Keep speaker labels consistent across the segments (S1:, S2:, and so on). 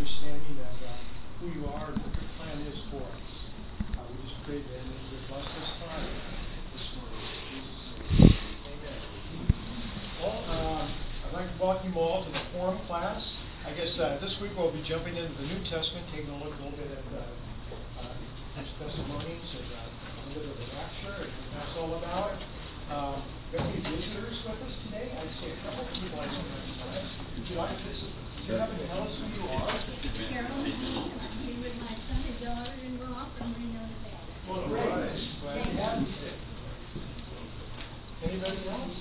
S1: understanding of who you are and what your plan is for us. We just pray then that you would bless this time this morning. In Jesus' name. Amen. Well, I'd like to welcome you all to the Forum class. I guess this week we'll be jumping into the New Testament, taking a look a little bit at First Thessalonians and a little bit of the rapture and what that's all about. We have any visitors with us today? I see a couple of people I see recognize. Would you like this? Do you happen to tell us who you are?
S2: Carol, I'm here with my son and daughter, and we're all from Reno, Nevada.
S1: Well, great. Glad to have you today. Anybody else?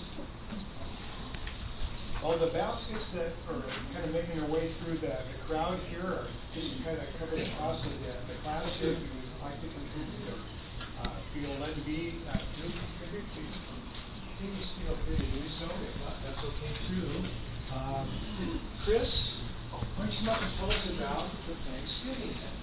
S1: Well, the baskets that are kind of making their way through the crowd here are just kind of covered across the class here. If you would like to contribute or feel led to be to contribute, please feel free to do so. If not, that's okay too. Chris, why don't you come up and tell us about the Thanksgiving then?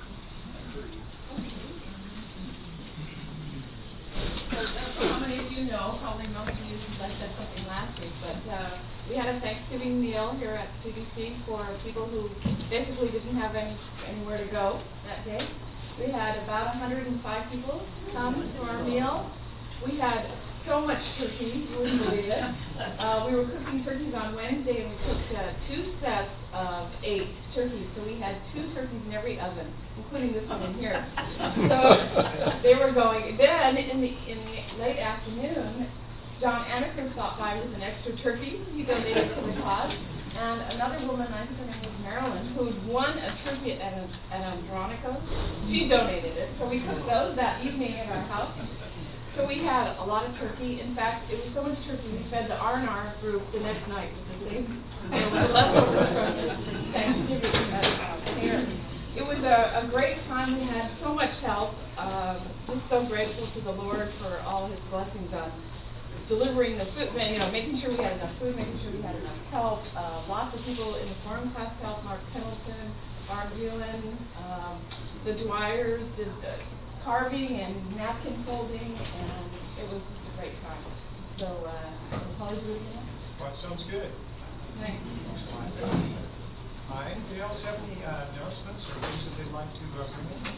S3: So how many of you know, probably most of you, since I said something last week, but we had a Thanksgiving meal here at CBC for people who basically didn't have anywhere to go that day. We had about 105 people come to our meal. We had so much turkey, you wouldn't believe it. We were cooking turkeys on Wednesday, and we cooked 2 sets of 8 turkeys. So we had 2 turkeys in every oven, including this one in here. So they were going. Then in the late afternoon, John Anacris stopped by with an extra turkey. He donated to the cause. And another woman, I think her name was Marilyn, who had won a turkey at Andronico's, she donated it. So we cooked those that evening at our house. So we had a lot of turkey. In fact, it was so much turkey, we fed the R&R group the next night with the same leftovers from Thanksgiving here. It was a great time. We had so much help. Just so grateful to the Lord for all his blessings on delivering the food, making sure we had enough food, making sure we had enough help. Lots of people in the forum class helped. Mark Pendleton, Barb Buellen, the Dwyers did the carving and napkin folding, and it was just a great time. So we'll probably do it again.
S1: Well, that sounds good.
S3: Thanks.
S1: Anybody else have any announcements or things that they'd like to bring in?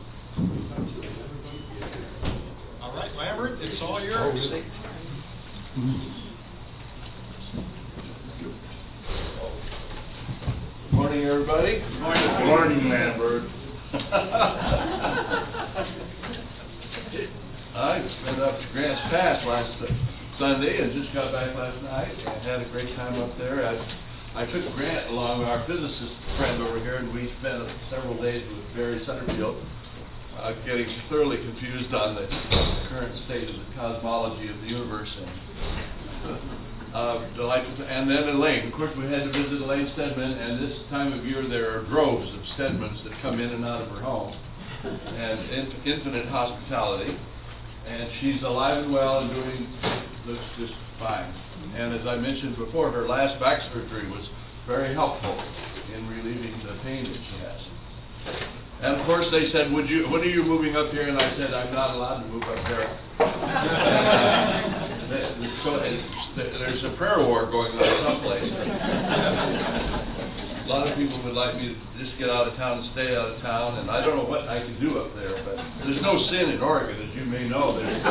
S1: All right, Lambert, it's all yours.
S4: Morning, everybody. Morning. Morning, Lambert. I went up to Grants Pass last Sunday and just got back last night and had a great time up there. I took Grant along, our physicist friend over here, and we spent several days with Barry Sutterfield getting thoroughly confused on the current state of the cosmology of the universe. And then Elaine. Of course, we had to visit Elaine Stedman, and this time of year there are droves of Stedmans that come in and out of her home, and infinite hospitality. And she's alive and well and looks just fine. And as I mentioned before, her last back surgery was very helpful in relieving the pain that she has. And of course they said, when are you moving up here? And I said, I'm not allowed to move up there. So there's a prayer war going on someplace. A lot of people would like me to just get out of town and stay out of town, and I don't know what I can do up there, but there's no sin in Oregon, as you may know.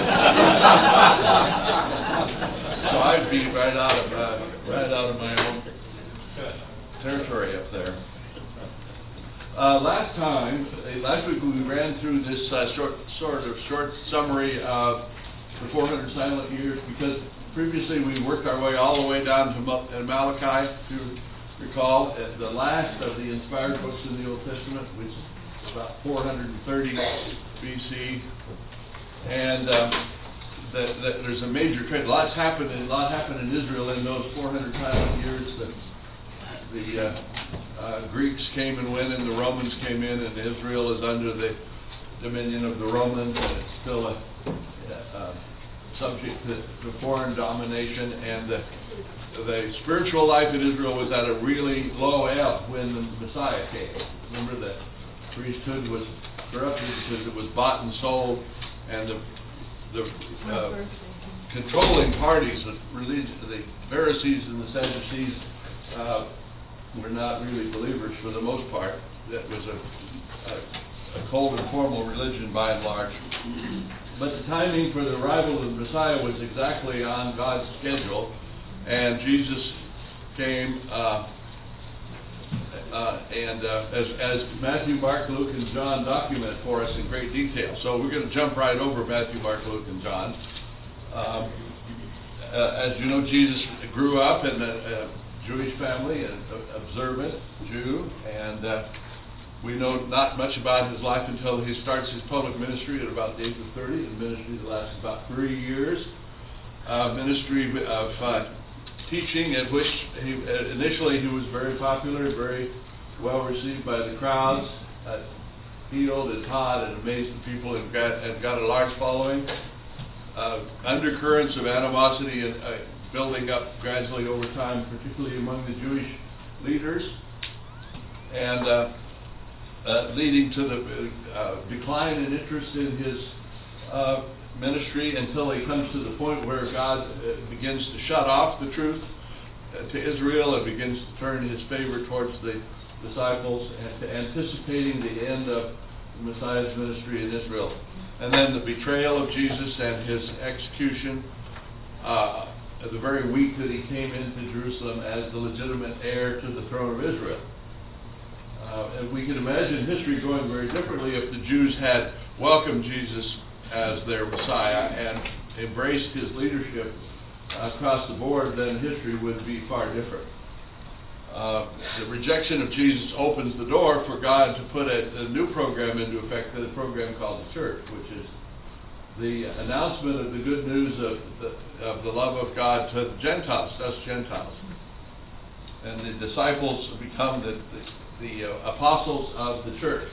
S4: So I'd be right out of my own territory up there. Last week we ran through this short summary of the 400 silent years, because previously we worked our way all the way down to Malachi, if you recall, the last of the inspired books in the Old Testament, which is about 430 BC, and there's a major trend. A lot happened in Israel in those 400 silent years. The Greeks came and went, and the Romans came in, and Israel is under the dominion of the Romans, and it's still subject to foreign domination. And the spiritual life in Israel was at a really low ebb when the Messiah came. Remember, the priesthood was corrupted because it was bought and sold, and the controlling parties, the Pharisees and the Sadducees, were not really believers for the most part. That was a cold and formal religion by and large. But the timing for the arrival of the Messiah was exactly on God's schedule, and Jesus came, as Matthew, Mark, Luke, and John document for us in great detail. So we're going to jump right over Matthew, Mark, Luke, and John. As you know, Jesus grew up in a Jewish family, an observant Jew, and we know not much about his life until he starts his public ministry at about the age of 30, a ministry that lasts about 3 years, ministry of teaching, at which initially he was very popular, very well received by the crowds, healed and taught and amazed the people, and got a large following. Undercurrents of animosity and building up gradually over time, particularly among the Jewish leaders, and leading to the decline in interest in his ministry until he comes to the point where God begins to shut off the truth to Israel and begins to turn his favor towards the disciples, and anticipating the end of the Messiah's ministry in Israel. And then the betrayal of Jesus and his execution the very week that he came into Jerusalem as the legitimate heir to the throne of Israel. And we can imagine history going very differently if the Jews had welcomed Jesus as their Messiah and embraced his leadership across the board. Then history would be far different. The rejection of Jesus opens the door for God to put a new program into effect, a program called the church, which is the announcement of the good news of the love of God to the Gentiles, us Gentiles. And the disciples become the apostles of the church.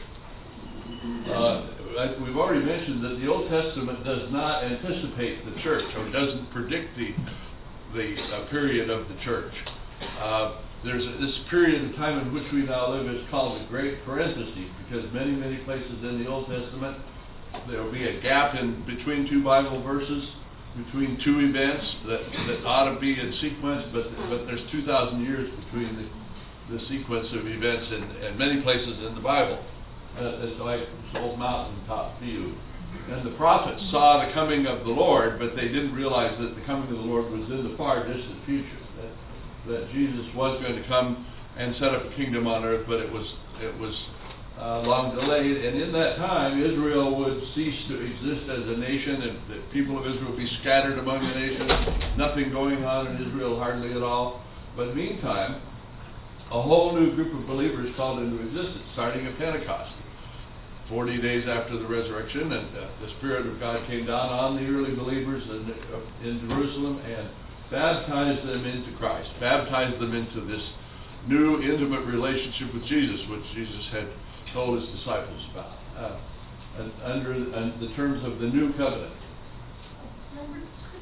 S4: We've already mentioned that the Old Testament does not anticipate the church, or doesn't predict the period of the church. There's this period of time in which we now live is called the Great Parenthesis, because many places in the Old Testament there will be a gap in between two Bible verses, between two events that ought to be in sequence, but there's 2,000 years between the sequence of events in many places in the Bible. It's like this old mountaintop view. And the prophets saw the coming of the Lord, but they didn't realize that the coming of the Lord was in the far distant future, that Jesus was going to come and set up a kingdom on earth, but it was long delayed. And in that time, Israel would cease to exist as a nation, and the people of Israel would be scattered among the nations, nothing going on in Israel hardly at all. But meantime, a whole new group of believers called into existence, starting at Pentecost. 40 days after the resurrection, and the Spirit of God came down on the early believers in Jerusalem and baptized them into Christ, baptized them into this new intimate relationship with Jesus, which Jesus had told his disciples about, under the terms of the new covenant.
S2: Remember,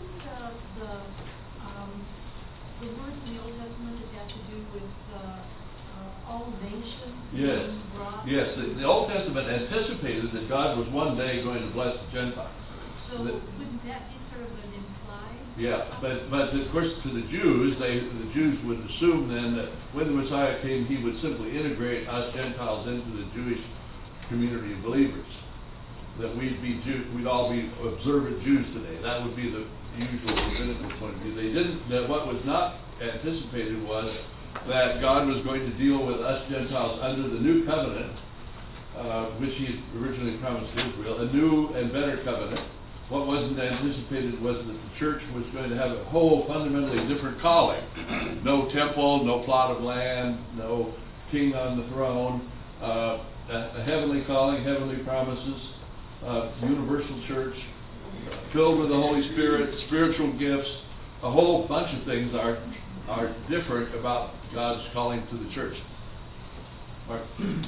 S2: the words in the Old Testament that have to do with all nations?
S4: Yes. Yes, the Old Testament anticipated that God was one day going to bless the Gentiles.
S2: So wouldn't that be sort of an implied?
S4: Yeah, but of course to the Jews, the Jews would assume then that when the Messiah came, he would simply integrate us Gentiles into the Jewish community of believers. That we'd all be observant Jews today. That would be the usual rabbinical point of view. They didn't. That what was not anticipated was that God was going to deal with us Gentiles under the new covenant, which he had originally promised to Israel, a new and better covenant. What wasn't anticipated was that the church was going to have a whole fundamentally different calling. No temple, no plot of land, no king on the throne, a heavenly calling, heavenly promises, universal church, filled with the Holy Spirit, spiritual gifts. A whole bunch of things are different about God's calling to the church. Mark.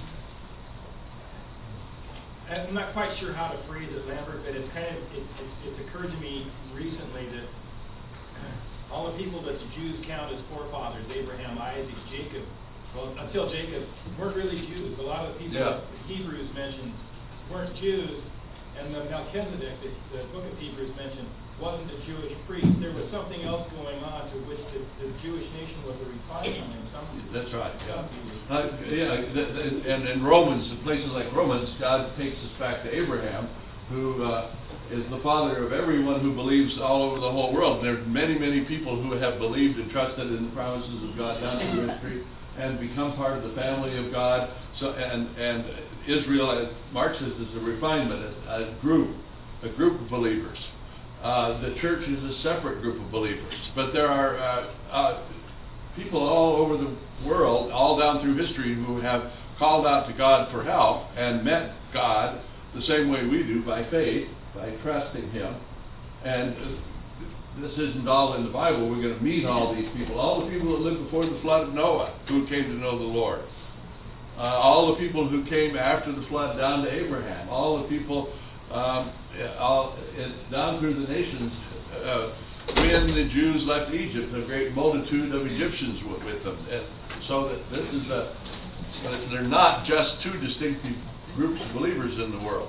S5: I'm not quite sure how to phrase it, Lambert, but it's occurred to me recently that all the people that the Jews count as forefathers, Abraham, Isaac, Jacob, well, until Jacob, weren't really Jews. A lot of the people that Hebrews mentions weren't Jews, and the Melchizedek, the book of Hebrews mentioned, wasn't a Jewish priest. There was something else going on to which the Jewish nation was a refinement in some.
S4: That's right,
S5: some
S4: yeah.
S5: views.
S4: And in Romans, in places like Romans, God takes us back to Abraham, who is the father of everyone who believes all over the whole world. And there are many, many people who have believed and trusted in the promises of God down through history and become part of the family of God. So, and Israel, as Mark says, is a refinement, a group of believers. The church is a separate group of believers. But there are people all over the world, all down through history, who have called out to God for help and met God the same way we do, by faith, by trusting Him. And this isn't all in the Bible. We're going to meet all these people. All the people that lived before the flood of Noah, who came to know the Lord. All the people who came after the flood down to Abraham. All the people down through the nations. When the Jews left Egypt, a great multitude of Egyptians were with them. And so that this is they're not just two distinctive groups of believers in the world.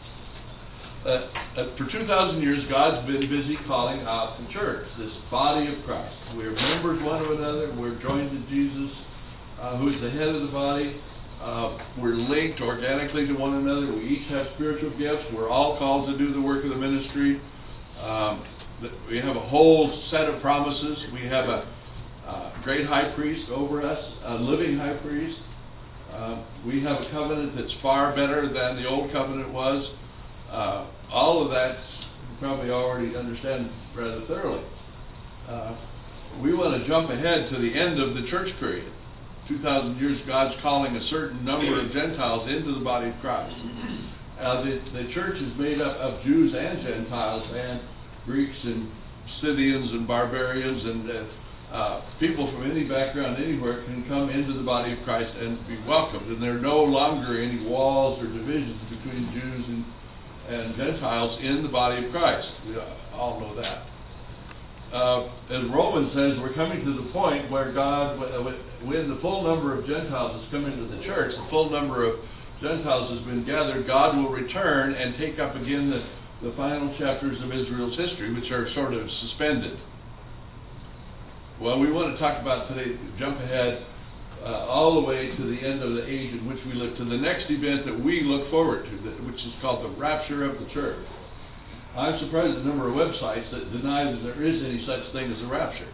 S4: For 2,000 years, God's been busy calling out the church, this body of Christ. We're members one of another. We're joined to Jesus, who's the head of the body. We're linked organically to one another. We each have spiritual gifts. We're all called to do the work of the ministry. We have a whole set of promises. We have a great high priest over us, a living high priest. We have a covenant that's far better than the old covenant was. All of that you probably already understand rather thoroughly. We want to jump ahead to the end of the church period. 2,000 years, God's calling a certain number of Gentiles into the body of Christ. The church is made up of Jews and Gentiles, and Greeks and Scythians and barbarians, and people from any background anywhere can come into the body of Christ and be welcomed. And there are no longer any walls or divisions between Jews and Gentiles in the body of Christ. We all know that. As Romans says, we're coming to the point where God, when the full number of Gentiles has come into the church, the full number of Gentiles has been gathered, God will return and take up again the final chapters of Israel's history, which are sort of suspended. Well, we want to talk about today, jump ahead all the way to the end of the age in which we live, to the next event that we look forward to, which is called the rapture of the church. I'm surprised at the number of websites that deny that there is any such thing as a rapture.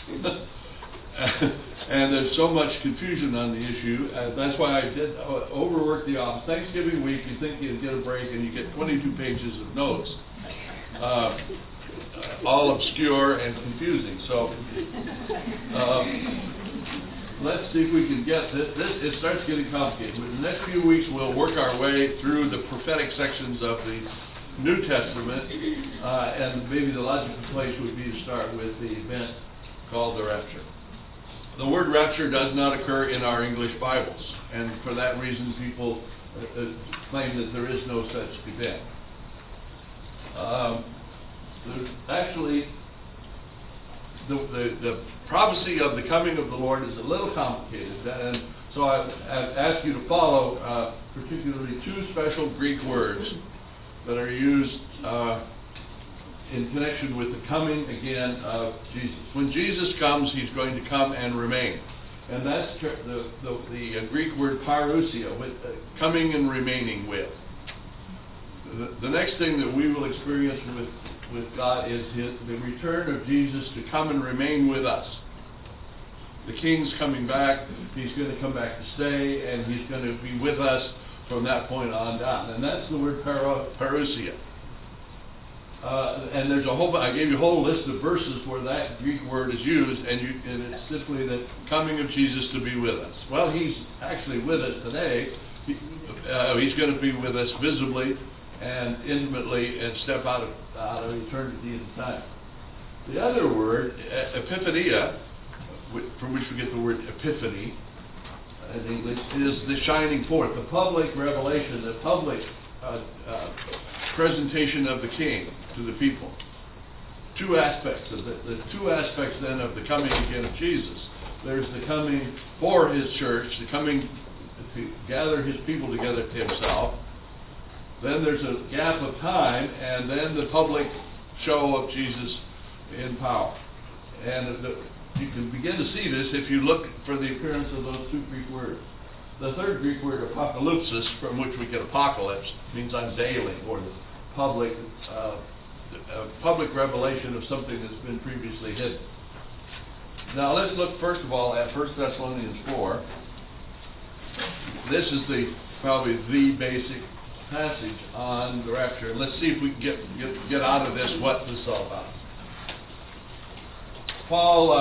S4: And there's so much confusion on the issue. That's why I did overwork the office. Thanksgiving week, you think you'd get a break, and you get 22 pages of notes, all obscure and confusing. So let's see if we can get this. It starts getting complicated. In the next few weeks, we'll work our way through the prophetic sections of the New Testament, and maybe the logical place would be to start with the event called the rapture. The word rapture does not occur in our English Bibles, and for that reason people claim that there is no such event. Actually, the prophecy of the coming of the Lord is a little complicated, and so I've asked you to follow particularly two special Greek words that are used in connection with the coming again of Jesus. When Jesus comes, He's going to come and remain. And that's the Greek word parousia, with coming and remaining with. The next thing that we will experience with God is the return of Jesus to come and remain with us. The King's coming back. He's going to come back to stay, and He's going to be with us from that point on down. And that's the word parousia. And there's I gave you a whole list of verses where that Greek word is used, and it's simply the coming of Jesus to be with us. Well, He's actually with us today. He's going to be with us visibly and intimately and step out of eternity and time. The other word, epiphania, from which we get the word epiphany in English, is the shining forth, the public revelation, the public presentation of the King to the people. Two aspects of the two aspects then of the coming again of Jesus. There's the coming for His church, the coming to gather His people together to Himself. Then there's a gap of time, and then the public show of Jesus in power. And you can begin to see this if you look for the appearance of those two Greek words. The third Greek word, apocalypsis, from which we get apocalypse, means unveiling, or the public revelation of something that's been previously hidden. Now let's look first of all at 1 Thessalonians 4. This is probably the basic passage on the rapture. Let's see if we can get out of this what this is all about. Paul,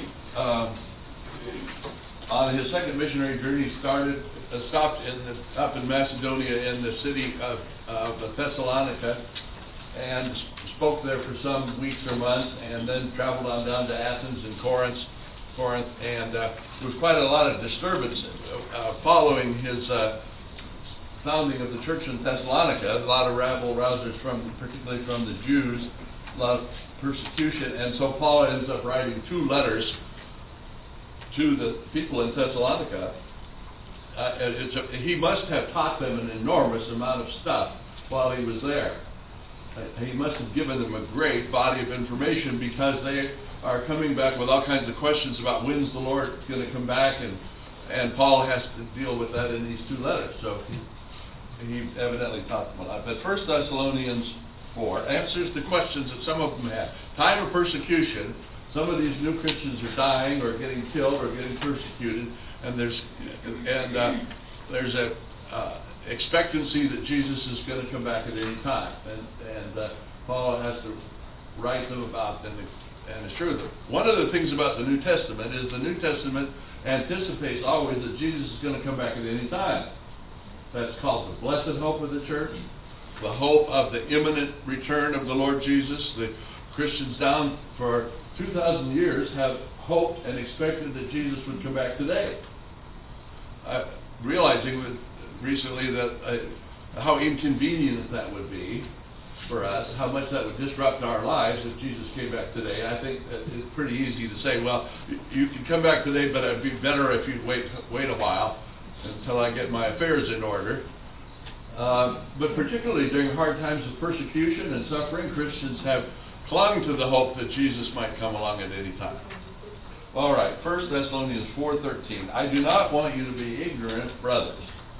S4: on his second missionary journey, stopped up in Macedonia in the city of Thessalonica, and spoke there for some weeks or months, and then traveled on down to Athens and Corinth, and there was quite a lot of disturbance following his founding of the church in Thessalonica. A lot of rabble-rousers, particularly from the Jews, a lot of persecution, and so Paul ends up writing 2 letters to the people in Thessalonica. He must have taught them an enormous amount of stuff while he was there. He must have given them a great body of information, because they are coming back with all kinds of questions about when's the Lord going to come back, and Paul has to deal with that in these 2 letters. So he evidently taught them a lot. But 1 Thessalonians 4 answers the questions that some of them have. Time of persecution. Some of these new Christians are dying or getting killed or getting persecuted, and there's a expectancy that Jesus is going to come back at any time, and Paul has to write them about and assure them. One of the things about the New Testament is the New Testament anticipates always that Jesus is going to come back at any time. That's called the blessed hope of the church, the hope of the imminent return of the Lord Jesus. The Christians down for 2,000 years have hoped and expected that Jesus would come back today. Realizing recently that how inconvenient that would be for us, how much that would disrupt our lives if Jesus came back today. I think it's pretty easy to say, well, you can come back today, but it'd be better if you'd wait a while until I get my affairs in order. But particularly during hard times of persecution and suffering, Christians have clung to the hope that Jesus might come along at any time. All right, 1 Thessalonians 4:13. I do not want you to be ignorant, brothers,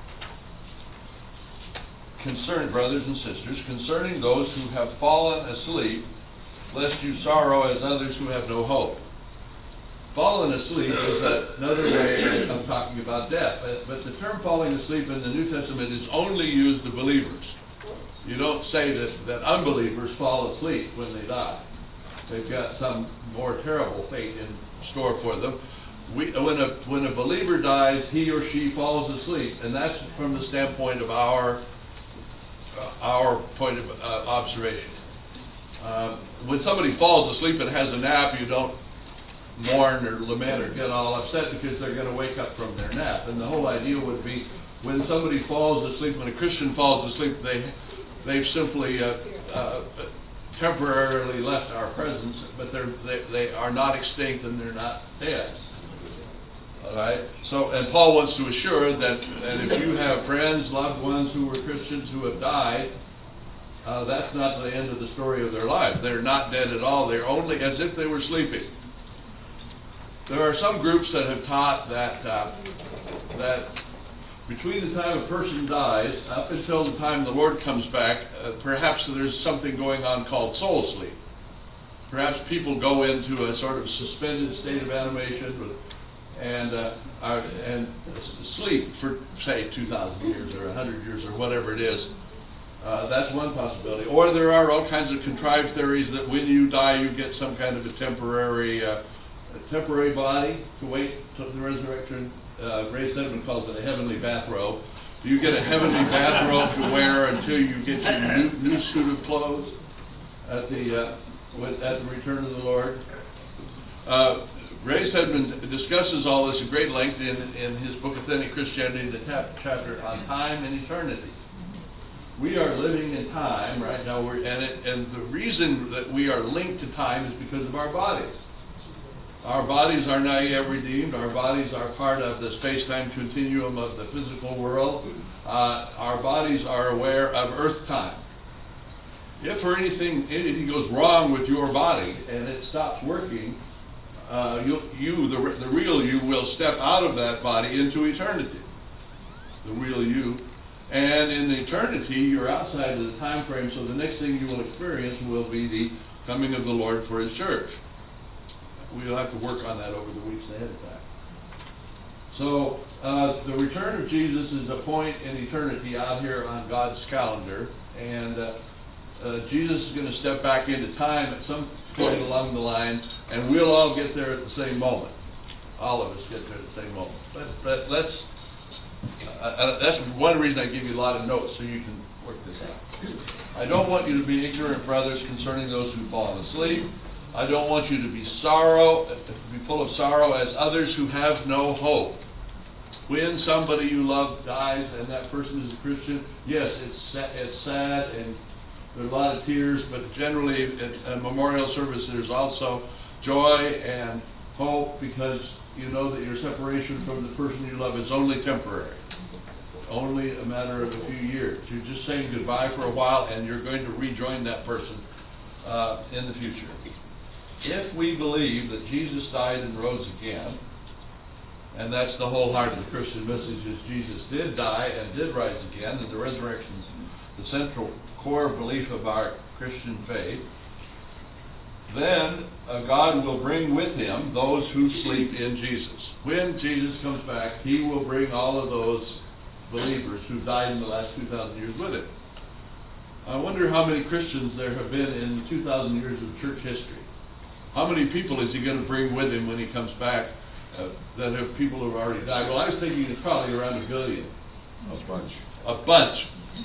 S4: brothers and sisters, concerning those who have fallen asleep, lest you sorrow as others who have no hope. Fallen asleep is another way of talking about death. But the term falling asleep in the New Testament is only used to believers. You don't say that unbelievers fall asleep when they die. They've got some more terrible fate in store for them. When a believer dies, he or she falls asleep, and that's from the standpoint of our point of observation. When somebody falls asleep and has a nap, you don't mourn or lament or get all upset because they're going to wake up from their nap. And the whole idea would be when somebody falls asleep, when a Christian falls asleep, they've simply temporarily left our presence, but they are not extinct and they're not dead. All right. So, and Paul wants to assure that if you have friends, loved ones who were Christians who have died, that's not the end of the story of their lives. They're not dead at all. They're only as if they were sleeping. There are some groups that have taught that between the time a person dies up until the time the Lord comes back, perhaps there's something going on called soul sleep. Perhaps people go into a sort of suspended state of animation and sleep for, say, 2,000 years or 100 years or whatever it is. That's one possibility. Or there are all kinds of contrived theories that when you die, you get some kind of a temporary body to wait till the resurrection. Ray Sedman calls it a heavenly bathrobe. You get a heavenly bathrobe to wear until you get your new suit of clothes at the return of the Lord. Ray Sedman discusses all this at great length in his book Authentic Christianity, the chapter on time and eternity. We are living in time right now, and the reason that we are linked to time is because of our bodies. Our bodies are not yet redeemed. Our bodies are part of the space-time continuum of the physical world. Our bodies are aware of earth time. If for anything goes wrong with your body and it stops working, the real you will step out of that body into eternity. The real you. And in eternity, you're outside of the time frame, so the next thing you will experience will be the coming of the Lord for His church. We'll have to work on that over the weeks ahead of time. So, the return of Jesus is a point in eternity out here on God's calendar, and Jesus is going to step back into time at some point along the line, and we'll all get there at the same moment. All of us get there at the same moment. But let's, that's one reason I give you a lot of notes, so you can work this out. I don't want you to be ignorant, brothers, concerning those who've fallen asleep. I don't want you to be full of sorrow as others who have no hope. When somebody you love dies and that person is a Christian, yes, it's sad and there are a lot of tears, but generally at a memorial service there's also joy and hope, because you know that your separation from the person you love is only temporary, only a matter of a few years. You're just saying goodbye for a while and you're going to rejoin that person in the future. If we believe that Jesus died and rose again, and that's the whole heart of the Christian message, is Jesus did die and did rise again, and the resurrection is the central core belief of our Christian faith, then God will bring with Him those who sleep in Jesus. When Jesus comes back, He will bring all of those believers who died in the last 2,000 years with Him. I wonder how many Christians there have been in 2,000 years of church history. How many people is He going to bring with Him when He comes back that have people who have already died? Well, I was thinking it's probably around 1 billion. A bunch.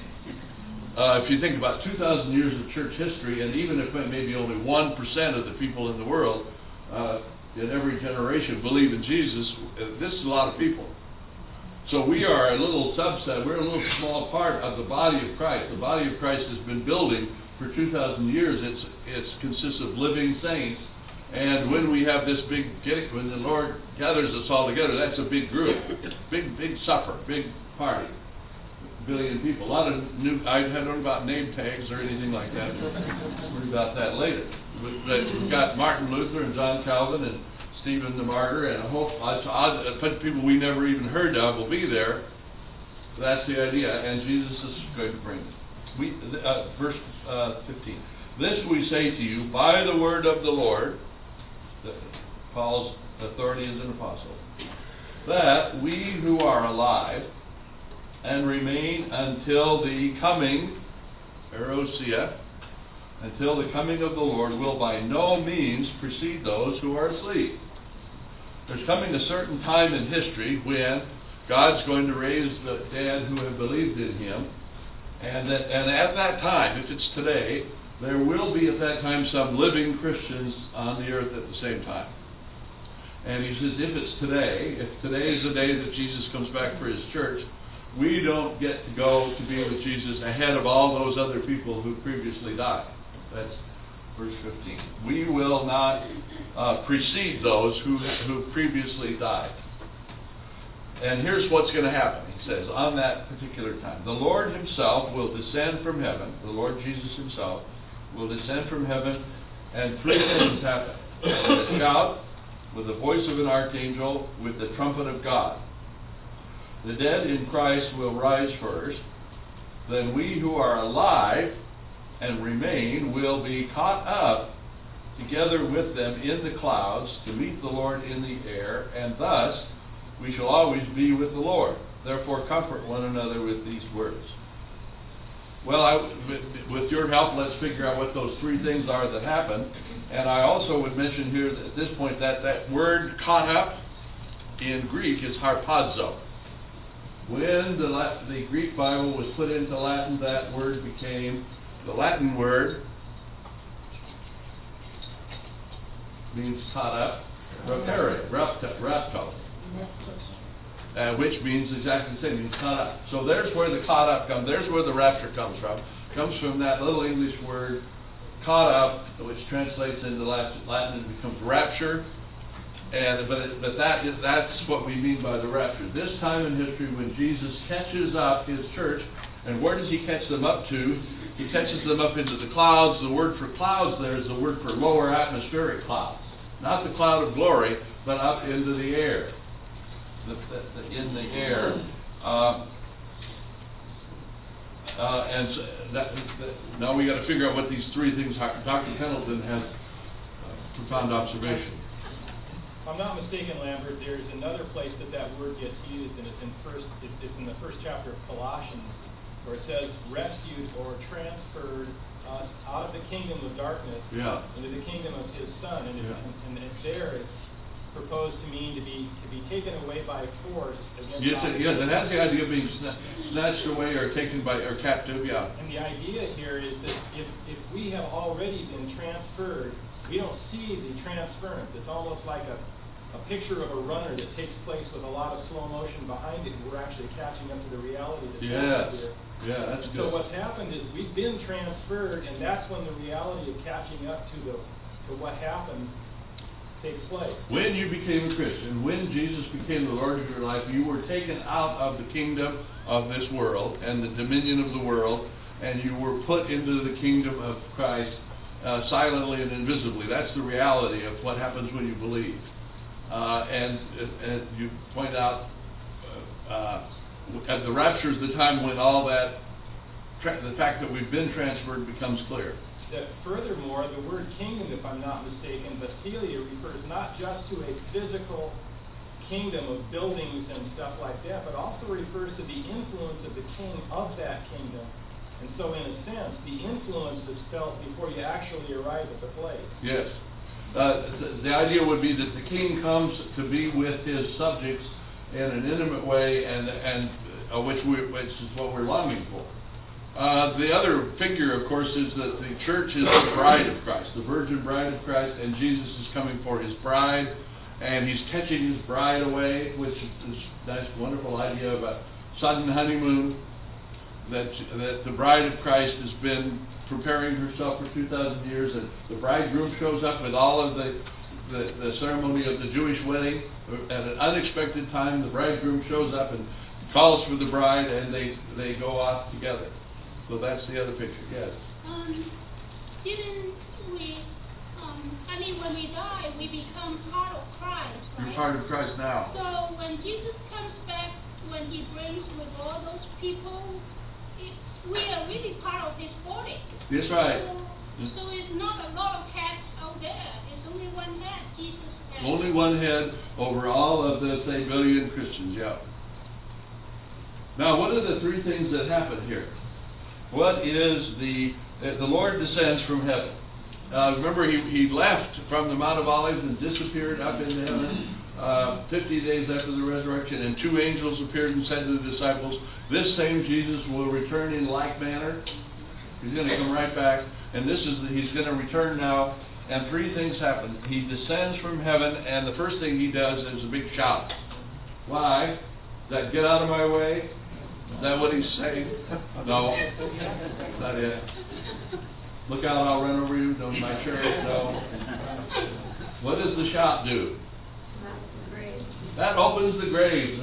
S4: If you think about 2,000 years of church history, and even if maybe only 1% of the people in the world in every generation believe in Jesus, this is a lot of people. So we are a little subset, we're a little small part of the body of Christ. The body of Christ has been building for 2,000 years. It consists of living saints. And when we have this when the Lord gathers us all together, that's a big group, big supper, big party. 1 billion people. A lot of new, I don't know about name tags or anything like that. We'll worry about that later. But we've got Martin Luther and John Calvin and Stephen the Martyr and a bunch of people we never even heard of will be there. That's the idea, and Jesus is going to bring them. Verse 15. This we say to you by the word of the Lord, Paul's authority as an apostle, that we who are alive and remain until the coming, parousia, until the coming of the Lord, will by no means precede those who are asleep. There's coming a certain time in history when God's going to raise the dead who have believed in Him, and at that time, if it's today, there will be at that time some living Christians on the earth at the same time. And he says, if it's today, if today is the day that Jesus comes back for His church, we don't get to go to be with Jesus ahead of all those other people who previously died. That's verse 15. We will not precede those who previously died. And here's what's going to happen, he says, on that particular time. The Lord Himself will descend from heaven, the Lord Jesus Himself will descend from heaven, and three things happen. With a shout, with the voice of an archangel, with the trumpet of God. The dead in Christ will rise first. Then we who are alive and remain will be caught up together with them in the clouds to meet the Lord in the air, and thus we shall always be with the Lord. Therefore comfort one another with these words. Well, with your help, let's figure out what those three things are that happen. And I also would mention here that at this point that word caught up in Greek is harpazo. When the Greek Bible was put into Latin, that word became the Latin word, means caught up, rapto, which means exactly the same, means caught up. So there's where the caught up comes, there's where the rapture comes from. It comes from that little English word, caught up, which translates into Latin and becomes rapture. But that's what we mean by the rapture. This time in history when Jesus catches up His church And where does he catch them up to? He catches them up into the clouds. The word for clouds there is the word for lower atmospheric clouds. Not the cloud of glory, but up into the air. In the air. And so now we got to figure out what these three things are. Dr. Pendleton has a profound observation.
S5: If I'm not mistaken, Lambert, there's another place that word gets used, and it's in the first chapter of Colossians, where it says, rescued or transferred us out of the kingdom of darkness into the kingdom of his Son. And, and there it's proposed to mean to be taken away by force against
S4: yes, it has the idea of being snatched away or taken by or captive, yeah.
S5: And the idea here is that if we have already been transferred, we don't see the transference. It's almost like a picture of a runner that takes place with a lot of slow motion behind it, and we're actually catching up to the reality that's happening here.
S4: Yeah, that's good.
S5: So what's happened is we've been transferred, and that's when the reality of catching up to what happened takes place.
S4: When you became a Christian, when Jesus became the Lord of your life, you were taken out of the kingdom of this world and the dominion of the world, and you were put into the kingdom of Christ silently and invisibly. That's the reality of what happens when you believe. And you point out at the rapture is the time when all that, the fact that we've been transferred becomes clear.
S5: That furthermore, the word kingdom, if I'm not mistaken, Basileia, refers not just to a physical kingdom of buildings and stuff like that, but also refers to the influence of the king of that kingdom. And so in a sense, the influence is felt before you actually arrive at the place.
S4: Yes. The idea would be that the king comes to be with his subjects in an intimate way, and which is what we're longing for. The other figure, of course, is that the church is the bride of Christ, the virgin bride of Christ, and Jesus is coming for his bride, and he's catching his bride away, which is this nice, wonderful idea of a sudden honeymoon, that the bride of Christ has been preparing herself for 2,000 years, and the bridegroom shows up with all of the ceremony of the Jewish wedding. At an unexpected time, the bridegroom shows up and calls for the bride, and they go off together. So that's the other picture. Yes.
S6: Didn't we? When we die, we become part of Christ, right?
S4: You're part of Christ now.
S6: So when Jesus comes back, when he brings with all those people, we are really part of his body.
S4: That's right.
S6: So it's not a lot of heads out there. It's only one head, Jesus' head.
S4: Only one head over all of the, say, billion Christians, yeah. Now, what are the three things that happen here? What is the Lord descends from heaven. Remember, he left from the Mount of Olives and disappeared up into heaven 50 days after the resurrection, and two angels appeared and said to the disciples, this same Jesus will return in like manner. He's going to come right back, and he's going to return now, and three things happen. He descends from heaven, and the first thing he does is a big shout. Why? Is that get out of my way? Is that what he's saying? No, not it. Look out, I'll run over you. Don't my chariot. No. What does the shout do? That opens the graves.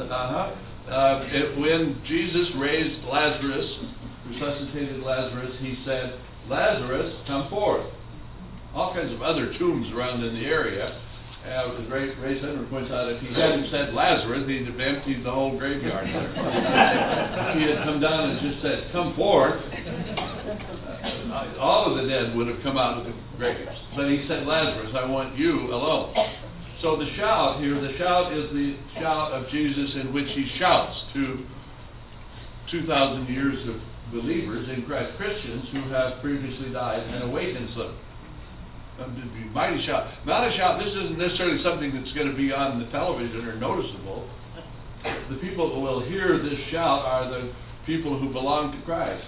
S4: When Jesus raised Lazarus, resuscitated Lazarus, he said, Lazarus, come forth. All kinds of other tombs around in the area. The great Ray Center points out if he hadn't said Lazarus, he'd have emptied the whole graveyard there. If he had come down and just said, come forth, all of the dead would have come out of the graves. But he said, Lazarus, I want you alone. So the shout here, the shout is the shout of Jesus in which he shouts to 2,000 years of believers in Christ, Christians who have previously died, and awakens them. Mighty shout. Not a shout. This isn't necessarily something that's going to be on the television or noticeable. The people who will hear this shout are the people who belong to Christ.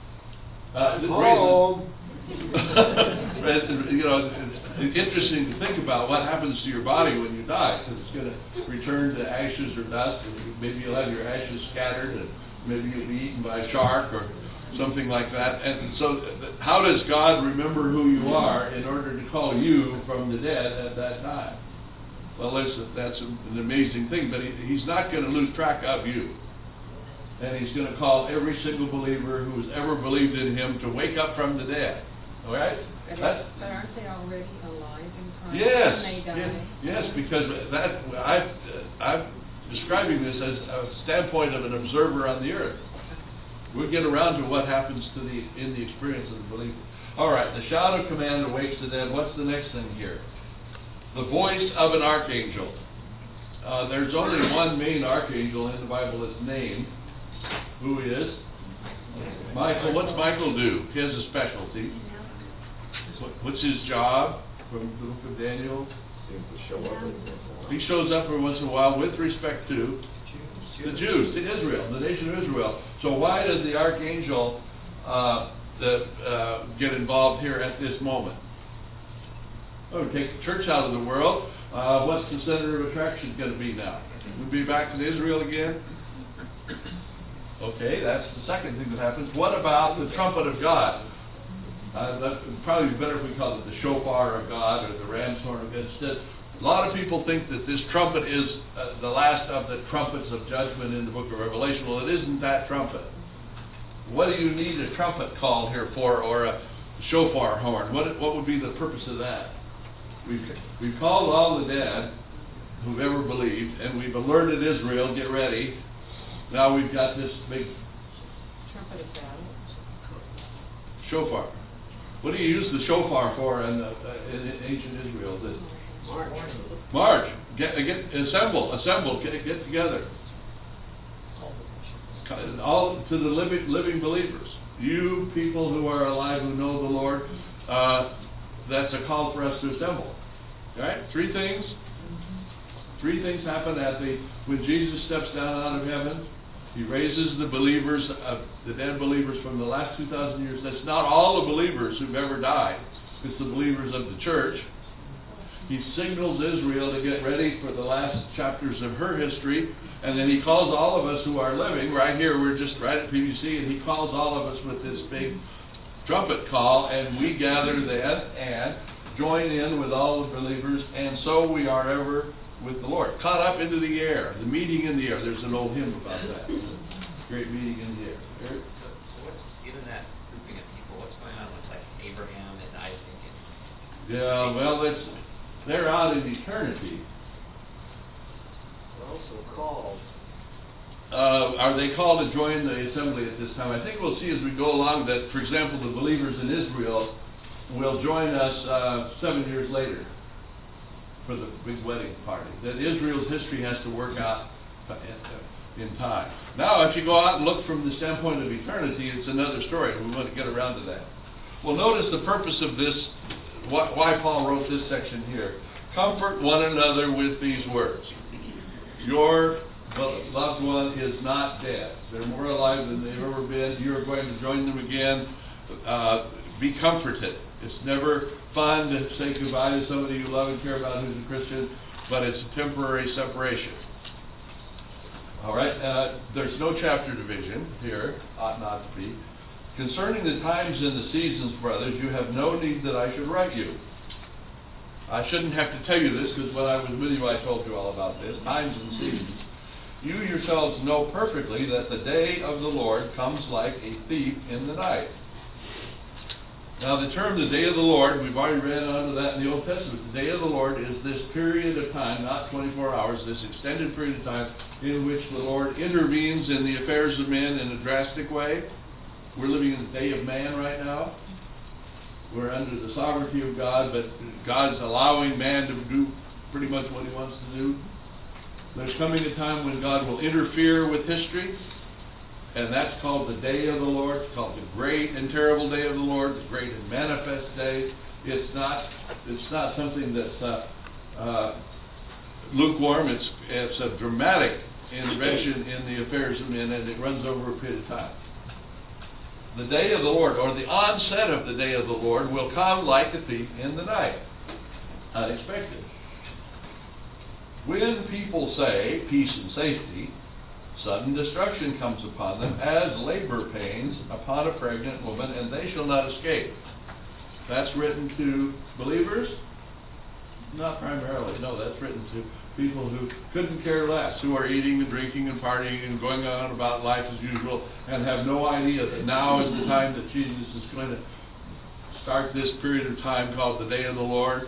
S4: It's interesting to think about what happens to your body when you die, because it's going to return to ashes or dust, and maybe you'll have your ashes scattered, and maybe you'll be eaten by a shark or something like that. And so how does God remember who you are in order to call you from the dead at that time? Well, that's an amazing thing, but he's not going to lose track of you. and he's going to call every single believer who's ever believed in him to wake up from the dead. All right?
S7: But aren't they already alive in Christ
S4: Yes,
S7: when they die?
S4: yes, because I'm describing this as a standpoint of an observer on the earth. We'll get around to what happens in the experience of the believer. All right, the shout of command awakes the dead. What's the next thing here? The voice of an archangel. There's only one main archangel in the Bible that's named, who is Michael. What's Michael do? He has a specialty. What's his job from the book of Daniel? He shows up every once in a while with respect to the Jews, to Israel, the nation of Israel. So why does the archangel get involved here at this moment? Oh, take the church out of the world. What's the center of attraction going to be now? We'll be back to Israel again? Okay, that's the second thing that happens. What about the trumpet of God? That would probably be better if we called it the shofar of God or the ram's horn of God. Instead, a lot of people think that this trumpet is the last of the trumpets of judgment in the book of Revelation. Well, it isn't that trumpet. What do you need a trumpet call here for, or a shofar horn? What would be the purpose of that? We've called all the dead who've ever believed, and we've alerted Israel, get ready. Now we've got this big
S7: Trumpet of battle.
S4: shofar. What do you use the shofar for in ancient Israel? March. Assemble. Get together. All to the living believers. You people who are alive, who know the Lord, that's a call for us to assemble. All right? Three things happen when Jesus steps down out of heaven. He raises the believers, the dead believers from the last 2,000 years. That's not all the believers who've ever died. It's the believers of the church. He signals Israel to get ready for the last chapters of her history. And then he calls all of us who are living. Right here, we're just right at PBC, and he calls all of us with this big trumpet call, and we gather then and join in with all the believers, and so we are ever with the Lord. Caught up into the air, the meeting in the air. There's an old hymn about that. Great meeting in the air.
S8: So what's, given that grouping of people, what's going on with like Abraham and Isaac and...
S4: Yeah, well, they're out in eternity.
S9: They're also called.
S4: Are they called to join the assembly at this time? I think we'll see as we go along that, for example, the believers in Israel will join us 7 years later for the big wedding party. That Israel's history has to work out in time. Now, if you go out and look from the standpoint of eternity, it's another story. We want to get around to that. Well, notice the purpose of this, why Paul wrote this section here. Comfort one another with these words. Your loved one is not dead. They're more alive than they've ever been. You're going to join them again. Be comforted. It's never fun to say goodbye to somebody you love and care about who's a Christian, but it's a temporary separation. All right? There's no chapter division here. Ought not to be. Concerning the times and the seasons, brothers, you have no need that I should write you. I shouldn't have to tell you this, because when I was with you I told you all about this. Times and seasons. You yourselves know perfectly that the day of the Lord comes like a thief in the night. Now the term the day of the Lord, we've already read onto that in the Old Testament. The day of the Lord is this period of time, not 24 hours, this extended period of time in which the Lord intervenes in the affairs of men in a drastic way. We're living in the day of man right now. We're under the sovereignty of God, but God's allowing man to do pretty much what he wants to do. There's coming a time when God will interfere with history, and that's called the day of the Lord. It's called the great and terrible day of the Lord, the great and manifest day. It's not something that's lukewarm. It's a dramatic intervention in the affairs of men, and it runs over a period of time. The day of the Lord, or the onset of the day of the Lord, will come like a thief in the night. Unexpected. When people say peace and safety, sudden destruction comes upon them as labor pains upon a pregnant woman, and they shall not escape. That's written to believers Not primarily, no, that's written to people who couldn't care less, who are eating and drinking and partying and going on about life as usual and have no idea that now is the time that Jesus is going to start this period of time called the day of the Lord.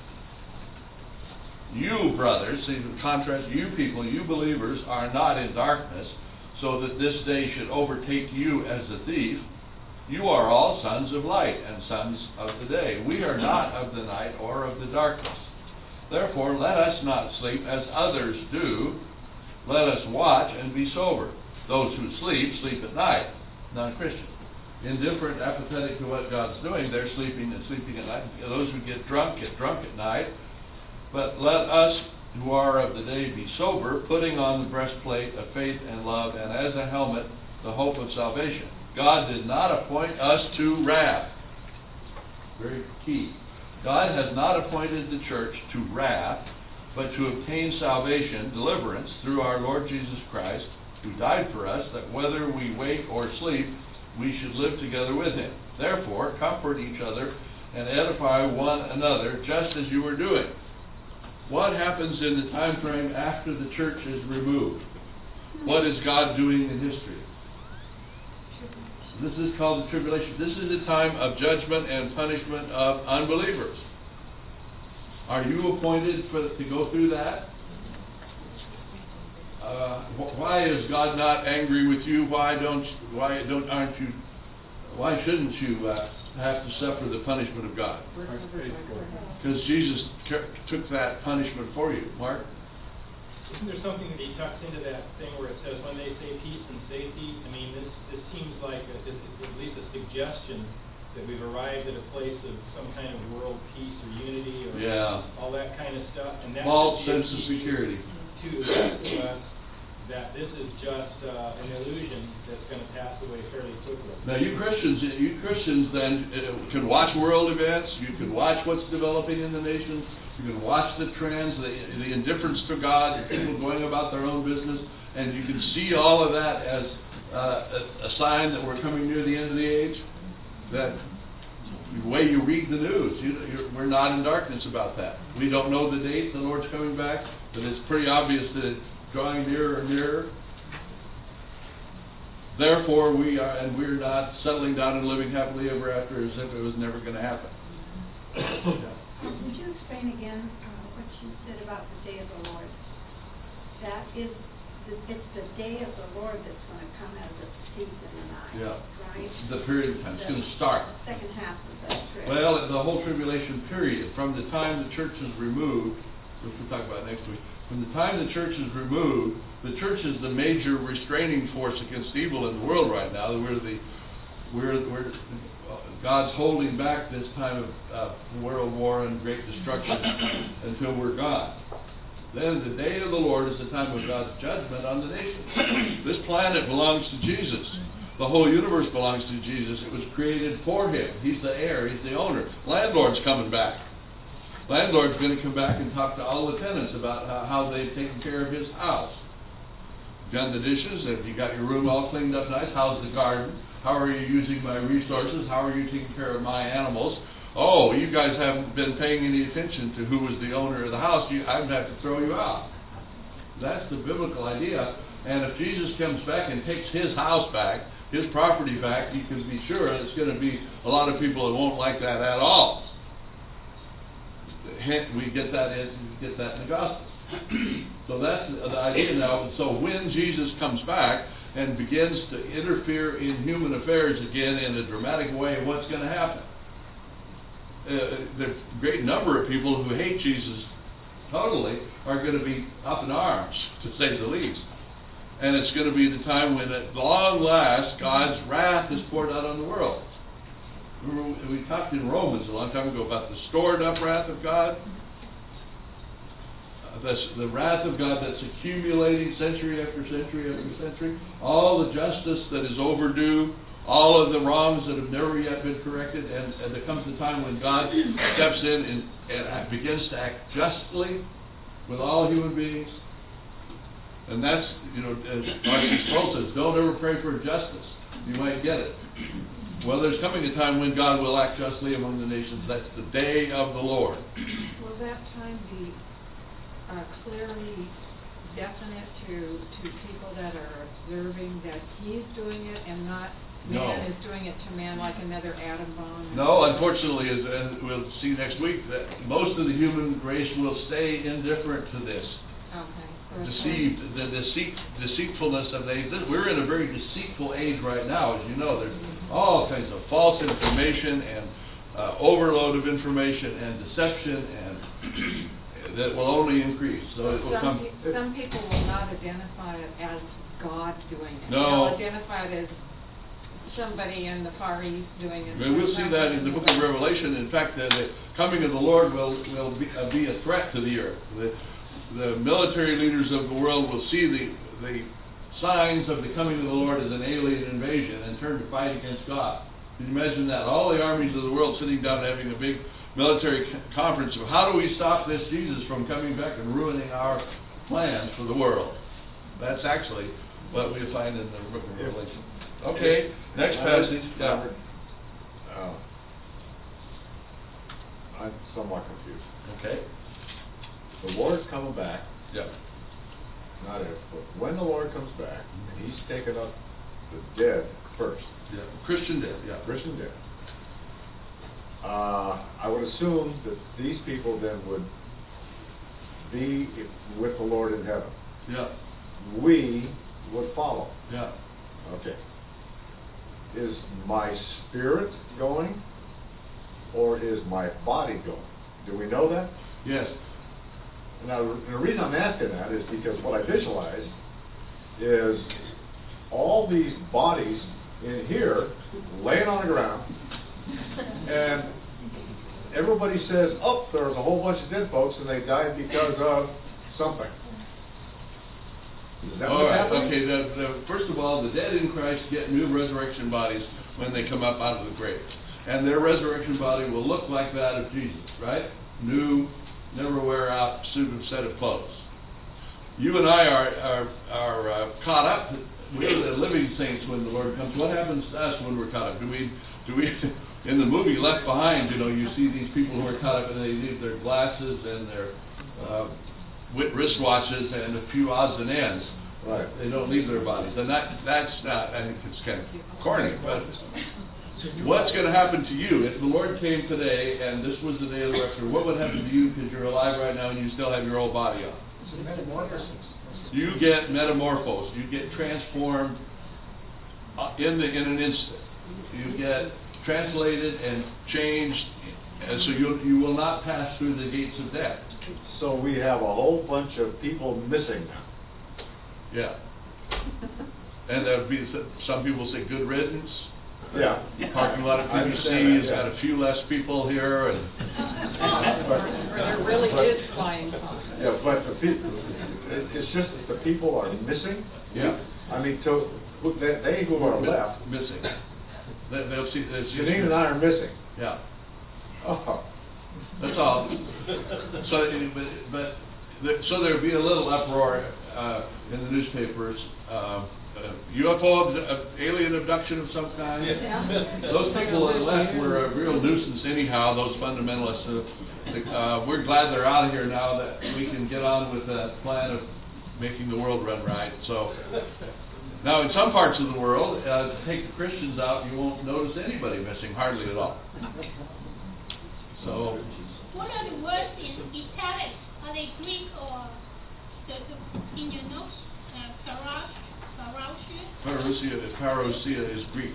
S4: You, brothers, see the contrast, you people, you believers are not in darkness, so that this day should overtake you as a thief. You are all sons of light and sons of the day. We are not of the night or of the darkness. Therefore, let us not sleep as others do. Let us watch and be sober. Those who sleep, sleep at night. Non-Christian. Indifferent, apathetic to what God's doing, they're sleeping and sleeping at night. Those who get drunk at night. But let us who are of the day be sober, putting on the breastplate of faith and love, and as a helmet, the hope of salvation. God did not appoint us to wrath. Very key. God has not appointed the church to wrath, but to obtain salvation, deliverance, through our Lord Jesus Christ, who died for us, that whether we wake or sleep, we should live together with him. Therefore, comfort each other and edify one another, just as you are doing. What happens in the time frame after the church is removed? What is God doing in history? This is called the tribulation. This is a time of judgment and punishment of unbelievers. Are you appointed to go through that? Why is God not angry with you? Why shouldn't you have to suffer the punishment of God? Because Jesus took that punishment for you. Mark?
S5: Isn't there something that he tucks into that thing where it says, when they say peace and safety? I mean, this seems like at least a suggestion that we've arrived at a place of some kind of world peace or unity or all that kind of stuff. And that
S4: false sense of security.
S5: To the rest of us, that this is just an illusion that's going to pass away fairly quickly.
S4: Now, you Christians then can watch world events. You can watch what's developing in the nations. You can watch the trends, the indifference to God, the people going about their own business, and you can see all of that as a sign that we're coming near the end of the age. That the way you read the news, we're not in darkness about that. We don't know the date the Lord's coming back, but it's pretty obvious that it's drawing nearer and nearer. Therefore, we're not settling down and living happily ever after as if it was never going to happen.
S2: Would you explain again what you said about the day of the Lord? That is, it's the day of the Lord that's going to come as a thief in the night, right?
S4: The period of time. It's going to start.
S2: The second half of that trip.
S4: Well, the whole tribulation period, from the time the church is removed, which we'll talk about next week, from the time the church is removed, the church is the major restraining force against evil in the world right now. We're God's holding back this time of world war and great destruction until we're gone. Then the day of the Lord is the time of God's judgment on the nations. This planet belongs to Jesus. The whole universe belongs to Jesus. It was created for him. He's the heir. He's the owner. Landlord's coming back. Landlord's going to come back and talk to all the tenants about how they've taken care of his house. Done the dishes? Have you got your room all cleaned up nice? How's the garden? How are you using my resources? How are you taking care of my animals? Oh, you guys haven't been paying any attention to who was the owner of the house. I'd have to throw you out. That's the biblical idea. And if Jesus comes back and takes his house back, his property back, you can be sure it's going to be a lot of people that won't like that at all. We get that in the gospel. So that's the idea now. So when Jesus comes back and begins to interfere in human affairs again in a dramatic way, what's going to happen? The great number of people who hate Jesus totally are going to be up in arms, to say the least. And it's going to be the time when at long last God's wrath is poured out on the world. Remember, we talked in Romans a long time ago about the stored up wrath of God. The wrath of God that's accumulating century after century after century. All the justice that is overdue. All of the wrongs that have never yet been corrected. And there comes a time when God steps in and begins to act justly with all human beings. And that's, as Mark 6:12 says, don't ever pray for justice. You might get it. Well, there's coming a time when God will act justly among the nations. That's the day of the Lord.
S7: Will that time be clearly definite to people that are observing that he's doing it and not man is doing it to man like another atom bomb?
S4: No, unfortunately, as we'll see next week, that most of the human race will stay indifferent to this.
S7: Okay. So it's
S4: Deceived, the deceitfulness of the age. We're in a very deceitful age right now, as you know. There's all kinds of false information and overload of information and deception, and that will only increase. So it will come.
S7: Some people will not identify it as God doing it.
S4: No.
S7: They'll identify it as somebody in the Far East doing it.
S4: We'll see that in the book of Revelation. In fact, the coming of the Lord will be a threat to the earth. The military leaders of the world will see the signs of the coming of the Lord as an alien invasion and turn to fight against God. Can you imagine that? All the armies of the world sitting down and having a big military conference of how do we stop this Jesus from coming back and ruining our plans for the world. That's actually what we find in the book of Revelation. Okay, next passage. Yeah.
S9: I'm somewhat confused.
S4: Okay.
S9: The Lord's coming back,
S4: Yeah.
S9: not if, but when the Lord comes back, and he's taken up the dead first,
S4: Yeah. Christian death. Yeah.
S9: Christian dead, I would assume that these people then would be with the Lord in heaven.
S4: Yeah.
S9: We would follow.
S4: Yeah.
S9: Okay. Is my spirit going, or is my body going? Do we know that?
S4: Yes.
S9: Now, the reason I'm asking that is because what I visualize is all these bodies in here laying on the ground, and everybody says, oh, there was a whole bunch of dead folks and they died because of something. Is that
S4: All
S9: what's
S4: right.
S9: happening?
S4: Okay. First of all, the dead in Christ get new resurrection bodies when they come up out of the grave, and their resurrection body will look like that of Jesus, right? New, never wear out set of clothes. You and I are caught up. We're the living saints when the Lord comes. What happens to us when we're caught up? Do we? In the movie Left Behind, you see these people who are caught up and they leave their glasses and their wristwatches and a few odds and ends.
S9: Right.
S4: They don't leave their bodies, and that's not. I think it's kind of corny, but what's going to happen to you if the Lord came today and this was the day of the resurrection? What would happen to you because you're alive right now and you still have your old body on?
S1: It's a metamorphosis.
S4: You get metamorphosed. You get transformed in an instant. You get translated and changed, and so you will not pass through the gates of death.
S9: So we have a whole bunch of people missing now.
S4: Yeah. And there'll be some people say good riddance.
S9: Yeah.
S4: Parking lot at
S9: I
S4: PBC
S9: understand
S4: has
S9: that,
S4: got
S9: yeah.
S4: a few less people here, and
S7: Or there really is flying saucers.
S9: Yeah, but the people, it's just that the people are missing.
S4: yeah,
S9: I mean, they who are left,
S4: missing. They'll see. It's just,
S9: Janine and I are missing.
S4: yeah,
S9: Oh,
S4: that's all. So there'll be a little uproar in the newspapers. UFO, alien abduction of some kind. Those people that left were a real nuisance anyhow, those fundamentalists. We're glad they're out of here now that we can get on with that plan of making the world run right. So now in some parts of the world, take the Christians out, you won't notice anybody missing, hardly at all. So
S6: What are the words in italics? Are they Greek or in your notes? Parousia
S4: is Greek.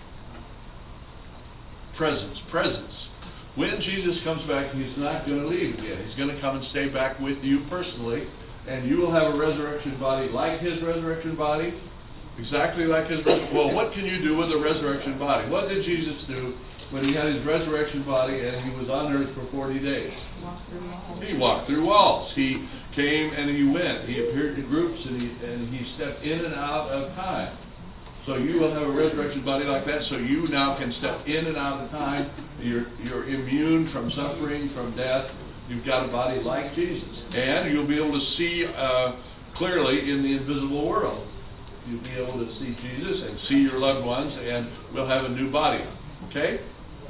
S4: Presence. When Jesus comes back, he's not going to leave again. He's going to come and stay back with you personally, and you will have a resurrection body like his resurrection body, exactly like his resurrection. Well, what can you do with a resurrection body? What did Jesus do when he had his resurrection body and he was on earth for 40 days? He walked through walls. He came and he went. He appeared to groups and he stepped in and out of time. So you will have a resurrection body like that. So you now can step in and out of time. You're immune from suffering, from death. You've got a body like Jesus, and you'll be able to see clearly in the invisible world. You'll be able to see Jesus and see your loved ones, and we'll have a new body. Okay?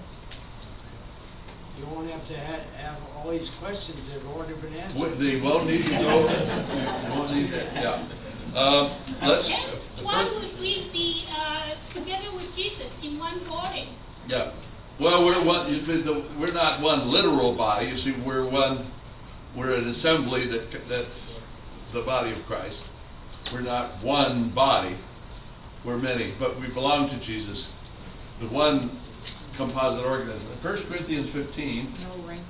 S1: You won't have to have all these questions that have already been answered.
S4: They won't need to go. They won't need to, yeah. Let's.
S6: And why would we be together with Jesus in one body?
S4: Yeah. Well, we're not one literal body. You see, we're an assembly that's the body of Christ. We're not one body. We're many, but we belong to Jesus. The one composite organism. 1 Corinthians 15.
S7: No wrinkles.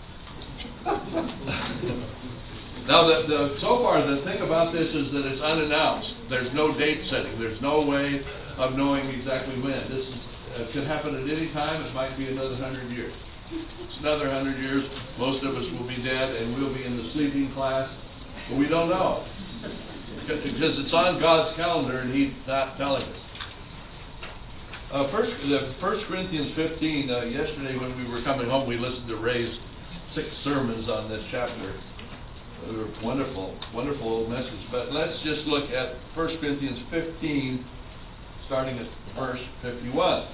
S4: Now, so far, the thing about this is that it's unannounced. There's no date setting. There's no way of knowing exactly when. This could happen at any time. It might be another 100 years. It's another 100 years. Most of us will be dead, and we'll be in the sleeping class. But we don't know. Because it's on God's calendar, and He's not telling us. 1 Corinthians 15, yesterday when we were coming home, we listened to Ray's 6 sermons on this chapter. They were wonderful, wonderful old message. But let's just look at 1 Corinthians 15, starting at verse 51,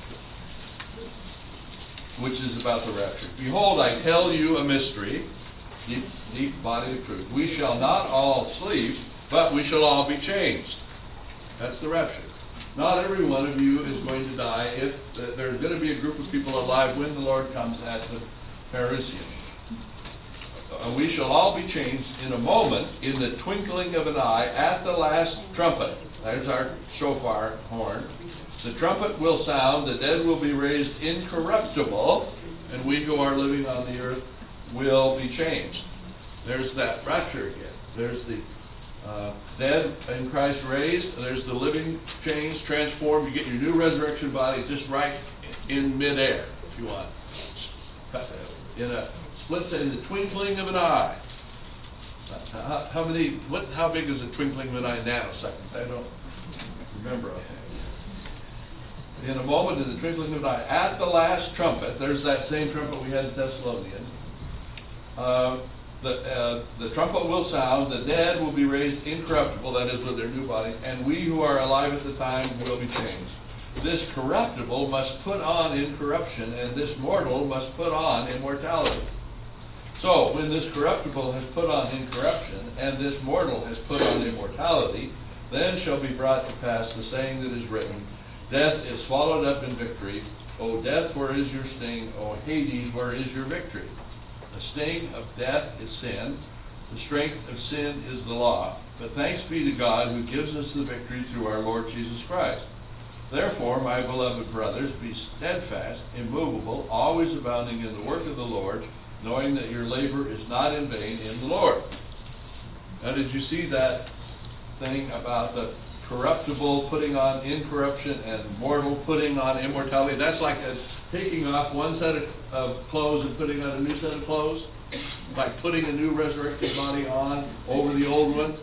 S4: which is about the rapture. Behold, I tell you a mystery, deep body of truth. We shall not all sleep, but we shall all be changed. That's the rapture. Not every one of you is going to die. If there's going to be a group of people alive when the Lord comes at the Parisian. We shall all be changed in a moment, in the twinkling of an eye, at the last trumpet. There's our shofar horn. The trumpet will sound, the dead will be raised incorruptible, and we who are living on the earth will be changed. There's that rapture again. There's the dead in Christ raised. There's the living, changed, transformed. You get your new resurrection body just right in midair, if you want. In a split in the twinkling of an eye. How big is the twinkling of an eye in nanoseconds? I don't remember. In a moment, in the twinkling of an eye, at the last trumpet, there's that same trumpet we had in Thessalonians. The trumpet will sound, the dead will be raised incorruptible, that is, with their new bodies, and we who are alive at the time will be changed. This corruptible must put on incorruption, and this mortal must put on immortality. So, when this corruptible has put on incorruption, and this mortal has put on immortality, then shall be brought to pass the saying that is written, Death is swallowed up in victory. O death, where is your sting? O Hades, where is your victory? The sting of death is sin. The strength of sin is the law. But thanks be to God who gives us the victory through our Lord Jesus Christ. Therefore, my beloved brothers, be steadfast, immovable, always abounding in the work of the Lord, knowing that your labor is not in vain in the Lord. Now, did you see that thing about the corruptible putting on incorruption and mortal putting on immortality? That's like taking off one set of clothes and putting on a new set of clothes. Like putting a new resurrected body on over the old one.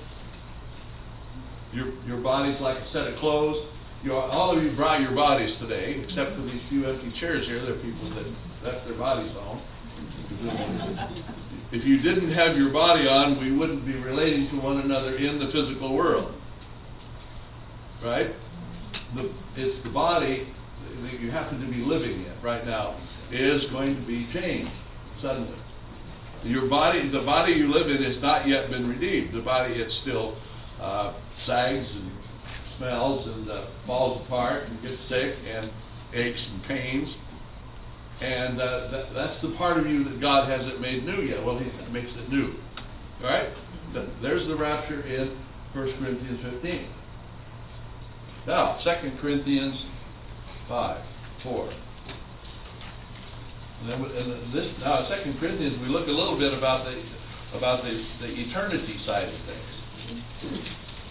S4: Your body's like a set of clothes. All of you brought your bodies today, except for these few empty chairs here. There are people that left their bodies home. If you didn't have your body on, we wouldn't be relating to one another in the physical world. Right? It's the body that you happen to be living in right now is going to be changed suddenly. Your body, the body you live in has not yet been redeemed. The body, it still sags and smells and falls apart and gets sick and aches and pains. And that's the part of you that God hasn't made new yet. Well, He makes it new. All right? There's the rapture in 1 Corinthians 15. Now, 2 Corinthians 5:4. And this now, 2 Corinthians, we look a little bit about the eternity side of things.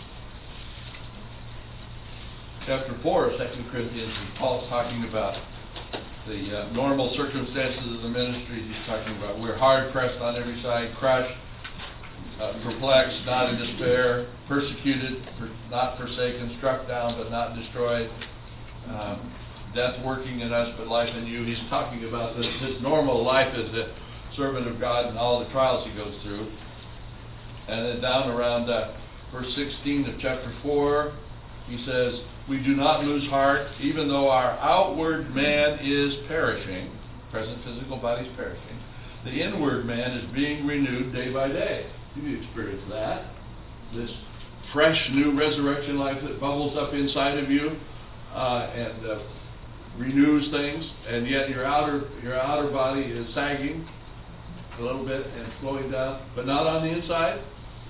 S4: Chapter 4 of 2 Corinthians, Paul's talking about the normal circumstances of the ministry. He's talking about we're hard pressed on every side, crushed, perplexed, not in despair, persecuted, not forsaken, struck down but not destroyed, death working in us but life in you. He's talking about his normal life as a servant of God and all the trials he goes through. And then down around verse 16 of chapter 4, he says, we do not lose heart, even though our outward man is perishing, present physical body's perishing, the inward man is being renewed day by day. You experience that. This fresh new resurrection life that bubbles up inside of you and renews things, and yet your outer body is sagging a little bit and slowing down, but not on the inside.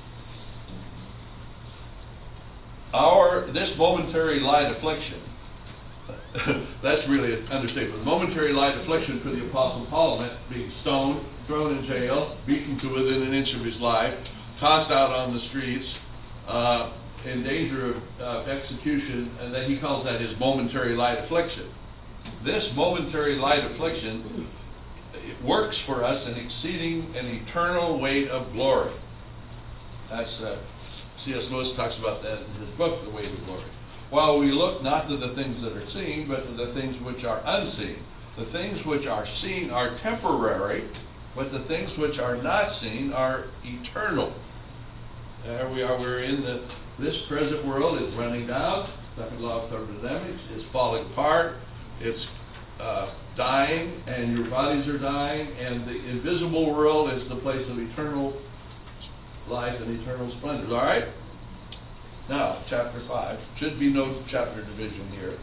S4: This momentary light affliction, that's really an understatement. Momentary light affliction for the Apostle Paul meant being stoned, thrown in jail, beaten to within an inch of his life, tossed out on the streets, in danger of execution, and then he calls that his momentary light affliction. This momentary light affliction, it works for us in exceeding an eternal weight of glory. That's C.S. Lewis talks about that in his book, The Weight of Glory. While we look not to the things that are seen, but to the things which are unseen. The things which are seen are temporary, but the things which are not seen are eternal. There we are. We're in this present world is running down. Second law of thermodynamics is falling apart. It's dying, and your bodies are dying, and the invisible world is the place of eternal life and eternal splendor. All right? Now, chapter 5. Should be no chapter division here.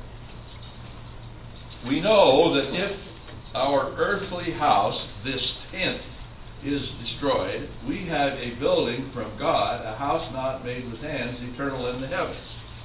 S4: We know that if our earthly house, this tent, is destroyed, we have a building from God, a house not made with hands, eternal in the heavens.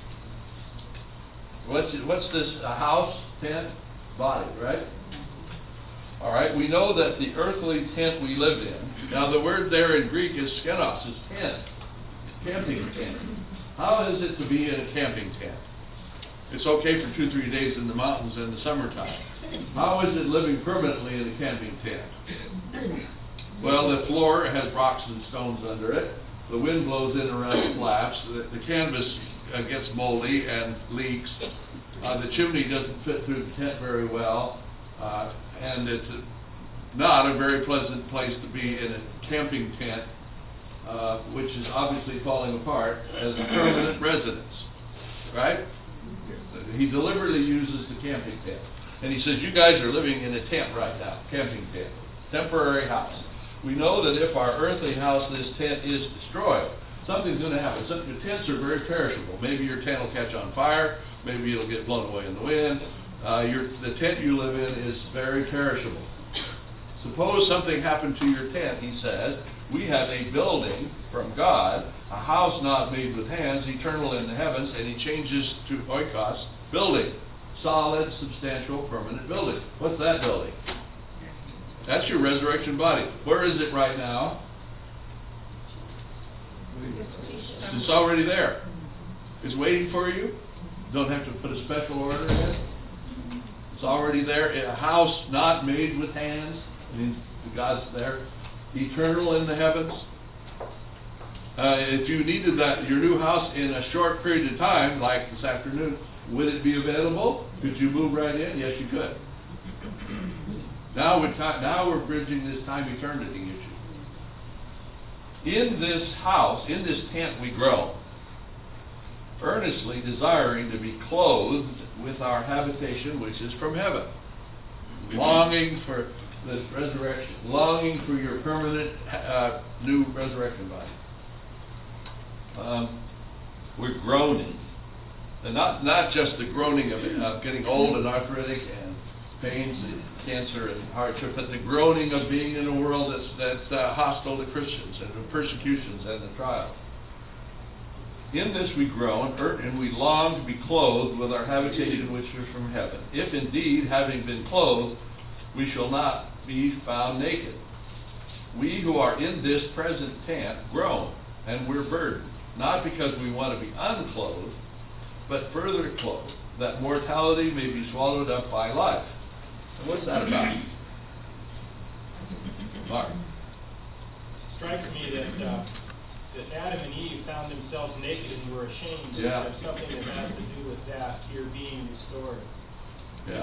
S4: What's this? A house, tent, body, right? All right, we know that the earthly tent we live in, now the word there in Greek is skenos, is tent, camping tent. How is it to be in a camping tent? It's okay for 2-3 days in the mountains in the summertime. How is it living permanently in a camping tent? Well, the floor has rocks and stones under it. The wind blows in around the flaps. The canvas gets moldy and leaks. The chimney doesn't fit through the tent very well. And it's not a very pleasant place to be in a camping tent, which is obviously falling apart, as a permanent residence. Right? He deliberately uses the camping tent. And he says, you guys are living in a tent right now, camping tent, temporary house. We know that if our earthly house, this tent, is destroyed, something's going to happen. Your tents are very perishable. Maybe your tent will catch on fire. Maybe it'll get blown away in the wind. The tent you live in is very perishable. Suppose something happened to your tent, he says. We have a building from God, a house not made with hands, eternal in the heavens, and he changes to oikos, building. Solid, substantial, permanent building. What's that building? That's your resurrection body. Where is it right now? It's already there. It's waiting for you. Don't have to put a special order in. It's already there. A house not made with hands. I mean, God's there. Eternal in the heavens. If you needed your new house in a short period of time, like this afternoon, would it be available? Could you move right in? Yes, you could. Now we're bridging this time-eternity issue. In this house, in this tent we grow, earnestly desiring to be clothed with our habitation which is from heaven, longing for this resurrection, longing for your permanent new resurrection body. We're groaning, and not just the groaning of getting old and arthritic and pains and cancer and hardship, but the groaning of being in a world that's hostile to Christians and the persecutions and the trials. In this we groan, and we long to be clothed with our habitation which is from heaven. If indeed, having been clothed, we shall not be found naked. We who are in this present tent groan, and we're burdened, not because we want to be unclothed, but further clothed, that mortality may be swallowed up by life. And what's that about? Mark.
S5: It strikes me that Adam and Eve found themselves naked and were ashamed.
S4: Yeah.
S5: There's something that has to do with that here being restored.
S4: Yeah.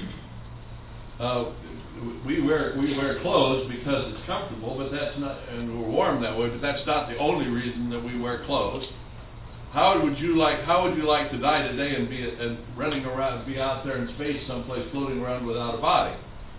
S4: We wear clothes because it's comfortable, but that's not, and we're warm that way, but that's not the only reason that we wear clothes. How would you like to die today and be running around, be out there in space someplace floating around without a body?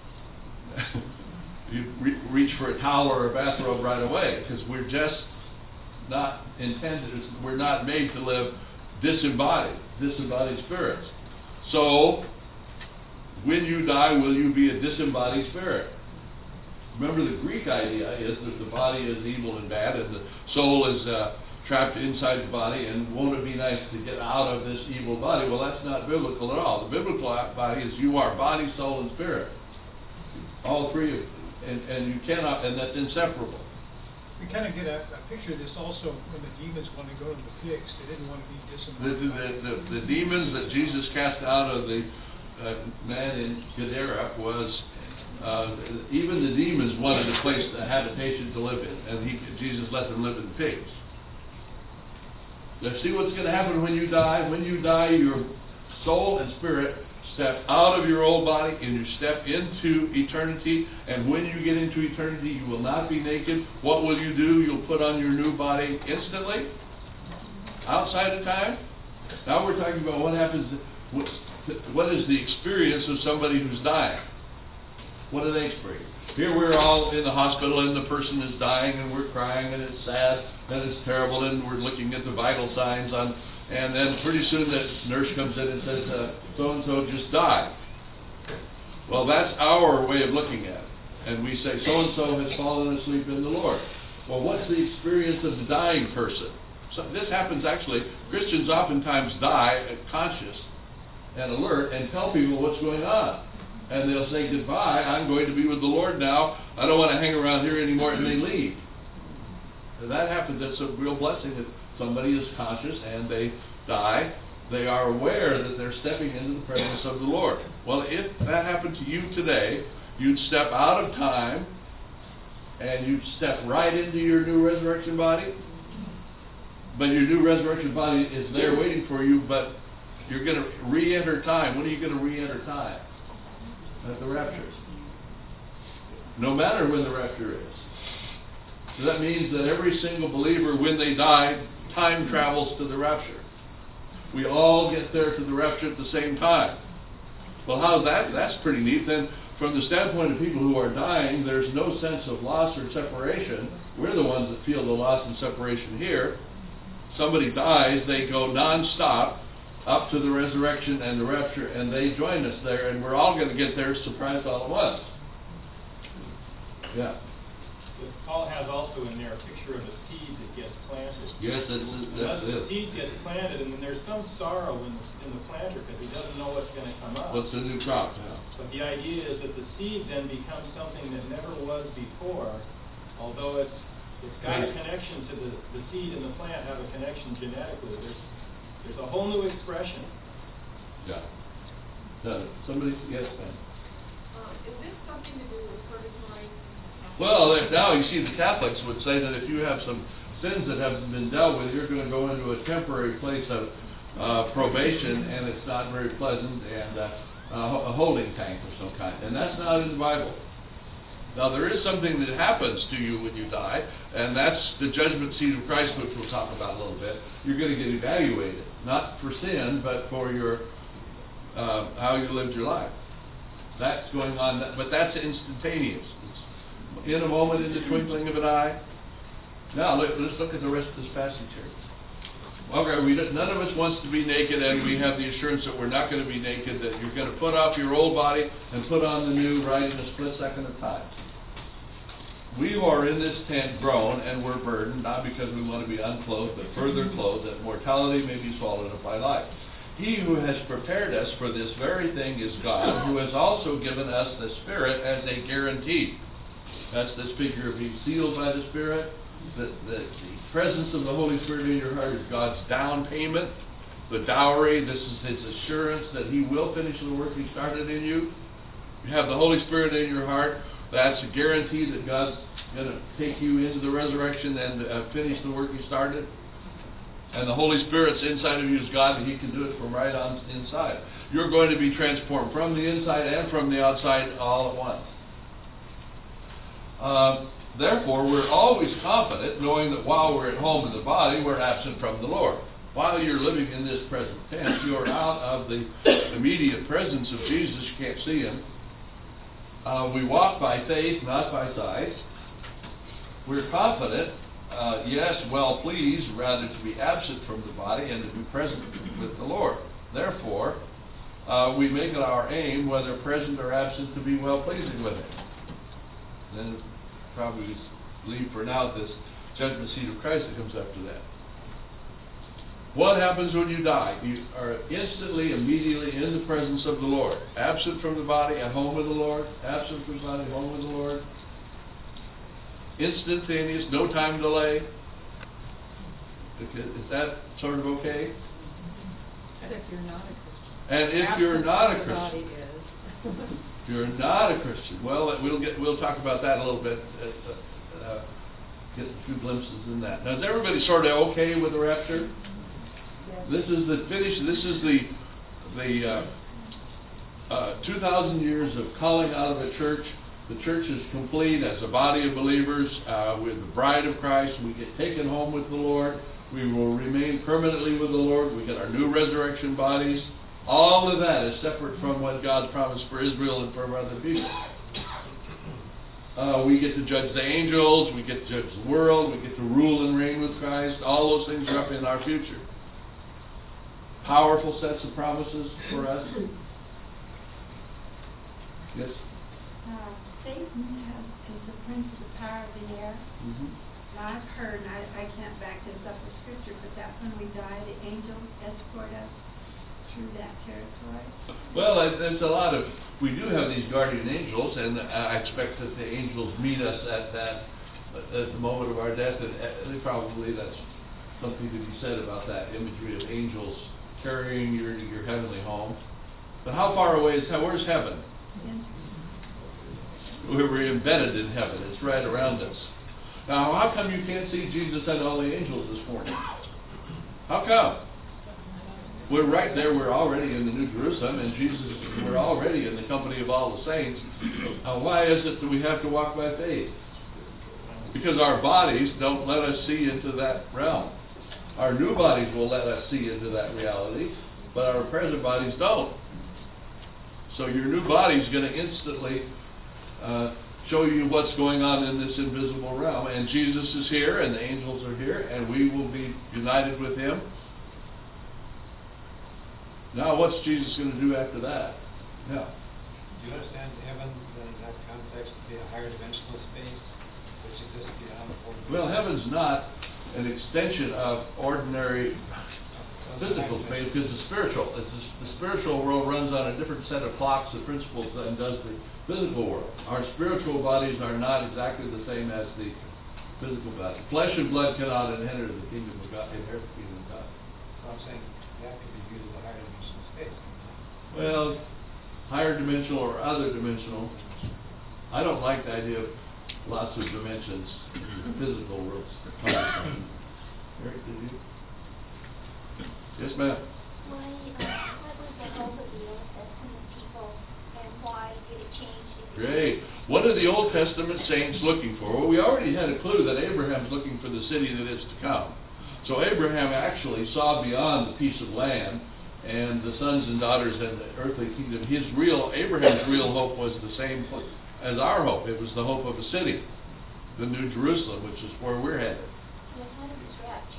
S4: You reach for a towel or a bathrobe right away, because we're just not intended. We're not made to live disembodied spirits. So, when you die, will you be a disembodied spirit? Remember, the Greek idea is that the body is evil and bad, and the soul is trapped inside the body, and won't it be nice to get out of this evil body? Well, that's not biblical at all. The biblical body is you are body, soul, and spirit. All three of them. And you cannot, and that's inseparable.
S1: We kind of get a picture of this also when the demons want to go to the pigs. They didn't want to be disembodied.
S4: The demons that Jesus cast out of the man in Gadara was, even the demons wanted a place, a habitation to live in, and Jesus let them live in pigs. Now, see what's going to happen when you die? When you die, your soul and spirit step out of your old body and you step into eternity. And when you get into eternity, you will not be naked. What will you do? You'll put on your new body instantly, outside of time. Now we're talking about what happens, what is the experience of somebody who's dying? What do they experience? Here we're all in the hospital and the person is dying and we're crying and it's sad and it's terrible and we're looking at the vital signs on, and then pretty soon that nurse comes in and says, so-and-so just died. Well, that's our way of looking at it. And we say, so-and-so has fallen asleep in the Lord. Well, what's the experience of the dying person? So this happens actually. Christians oftentimes die conscious and alert and tell people what's going on. And they'll say, goodbye, I'm going to be with the Lord now. I don't want to hang around here anymore, and they leave. And that happens. That's a real blessing that somebody is conscious and they die. They are aware that they're stepping into the presence of the Lord. Well, if that happened to you today, you'd step out of time and you'd step right into your new resurrection body. But your new resurrection body is there waiting for you, but you're going to re-enter time. When are you going to re-enter time? At the rapture. No matter when the rapture is. So that means that every single believer, when they die, time travels to the rapture. We all get there to the rapture at the same time. Well, how's that? That's pretty neat. Then, from the standpoint of people who are dying, there's no sense of loss or separation. We're the ones that feel the loss and separation here. Somebody dies, they go non-stop up to the resurrection and the rapture, and they join us there, and we're all going to get there surprised all at once. Yeah.
S5: Paul has also in there a picture of a seed that gets planted.
S4: Yes, that's
S5: the seed gets planted, and then there's some sorrow in the planter because he doesn't know what's going to come up.
S4: What's the new crop? Yeah.
S5: But the idea is that the seed then becomes something that never was before, although it's got a connection to the seed and the plant have a connection genetically. There's a whole new expression.
S4: Yeah. Somebody, yes, ma'am.
S3: Is this something to do with purgatory?
S4: Well, now you see the Catholics would say that if you have some sins that haven't been dealt with, you're going to go into a temporary place of probation, and it's not very pleasant, and a holding tank of some kind. And that's not in the Bible. Now, there is something that happens to you when you die, and that's the judgment seat of Christ, which we'll talk about a little bit. You're going to get evaluated, not for sin, but for your how you lived your life. That's going on, but that's instantaneous. It's in a moment, in the twinkling of an eye. Now, let's look at the rest of this passage here. Okay, none of us wants to be naked, and we have the assurance that we're not going to be naked, that you're going to put off your old body and put on the new right in a split second of time. We are in this tent grown, and we're burdened, not because we want to be unclothed, but further clothed, that mortality may be swallowed up by life. He who has prepared us for this very thing is God, who has also given us the Spirit as a guarantee. That's this figure of being sealed by the Spirit. The presence of the Holy Spirit in your heart is God's down payment, the dowry. This is His assurance that He will finish the work He started in you. You have the Holy Spirit in your heart. That's a guarantee that God's going to take you into the resurrection and finish the work He started. And the Holy Spirit's inside of you is God, and He can do it from right on inside. You're going to be transformed from the inside and from the outside all at once. Therefore, we're always confident, knowing that while we're at home in the body, we're absent from the Lord. while you're living in this present tense, you're out of the immediate presence of Jesus. You can't see him. We walk by faith, not by sight. We're confident, yes, well pleased, rather to be absent from the body and to be present with the Lord. Therefore, we make it our aim, whether present or absent, to be well pleasing with him. Then probably just leave for now this judgment seat of Christ that comes after that. What happens when you die? You are instantly, immediately in the presence of the Lord. Absent from the body, at home with the Lord. Absent from the body, home with the Lord. Instantaneous, no time delay. Is that sort of okay?
S7: And if you're not a Christian.
S4: And if you're not a Christian.
S7: Absent from the body is.
S4: You're not a Christian. Well, we'll talk about that a little bit. Get a few glimpses in that. Now, is everybody sort of okay with the rapture?
S7: Yes.
S4: This is the finish. This is the 2,000 years of calling out of the church. The church is complete as a body of believers. We're the bride of Christ. We get taken home with the Lord. We will remain permanently with the Lord. We get our new resurrection bodies. All of that is separate from what God promised for Israel and for other people. We get to judge the angels. We get to judge the world. We get to rule and reign with Christ. All those things are up in our future. Powerful sets of promises for us. Yes?
S2: Satan is the prince of the power of the air.
S4: Mm-hmm.
S2: Now, I've heard, and I can't back this up with scripture, but that when we die, the angels escort us through that territory.
S4: Well, there's a lot of, we do have these guardian angels, and I expect that the angels meet us at the moment of our death, and probably that's something to be said about that imagery of angels carrying your heavenly home. But how far away is, where's heaven? We're embedded in heaven. It's right around us. Now, how come you can't see Jesus and all the angels this morning? How come? We're right there. We're already in the New Jerusalem, and we're already in the company of all the saints. Why is it that we have to walk by faith? Because our bodies don't let us see into that realm. Our new bodies will let us see into that reality, but our present bodies don't. So your new body is going to instantly show you what's going on in this invisible realm. And Jesus is here, and the angels are here, and we will be united with him. Now, what's Jesus going to do after that? Yeah.
S10: Do you understand heaven then in that context to be a higher dimensional space which exists beyond ordinary?
S4: Well, heaven's not an extension of ordinary physical space, because the spiritual world runs on a different set of clocks and principles than does the physical world. Our spiritual bodies are not exactly the same as the physical body. Flesh and blood cannot inherit the kingdom of God.
S10: So I'm saying that could be viewed as a higher dimensional space.
S4: Well, higher dimensional or other dimensional. I don't like the idea of lots of dimensions in the physical world. Eric, did you? Yes, ma'am.
S6: What was the hope of the Old Testament people, and why did it change?
S4: Great. What are the Old Testament saints looking for? Well, we already had a clue that Abraham's looking for the city that is to come. So Abraham actually saw beyond the piece of land and the sons and daughters and the earthly kingdom. Abraham's real hope was the same as our hope. It was the hope of a city, the New Jerusalem, which is where we're headed.
S6: What kind of this rapture?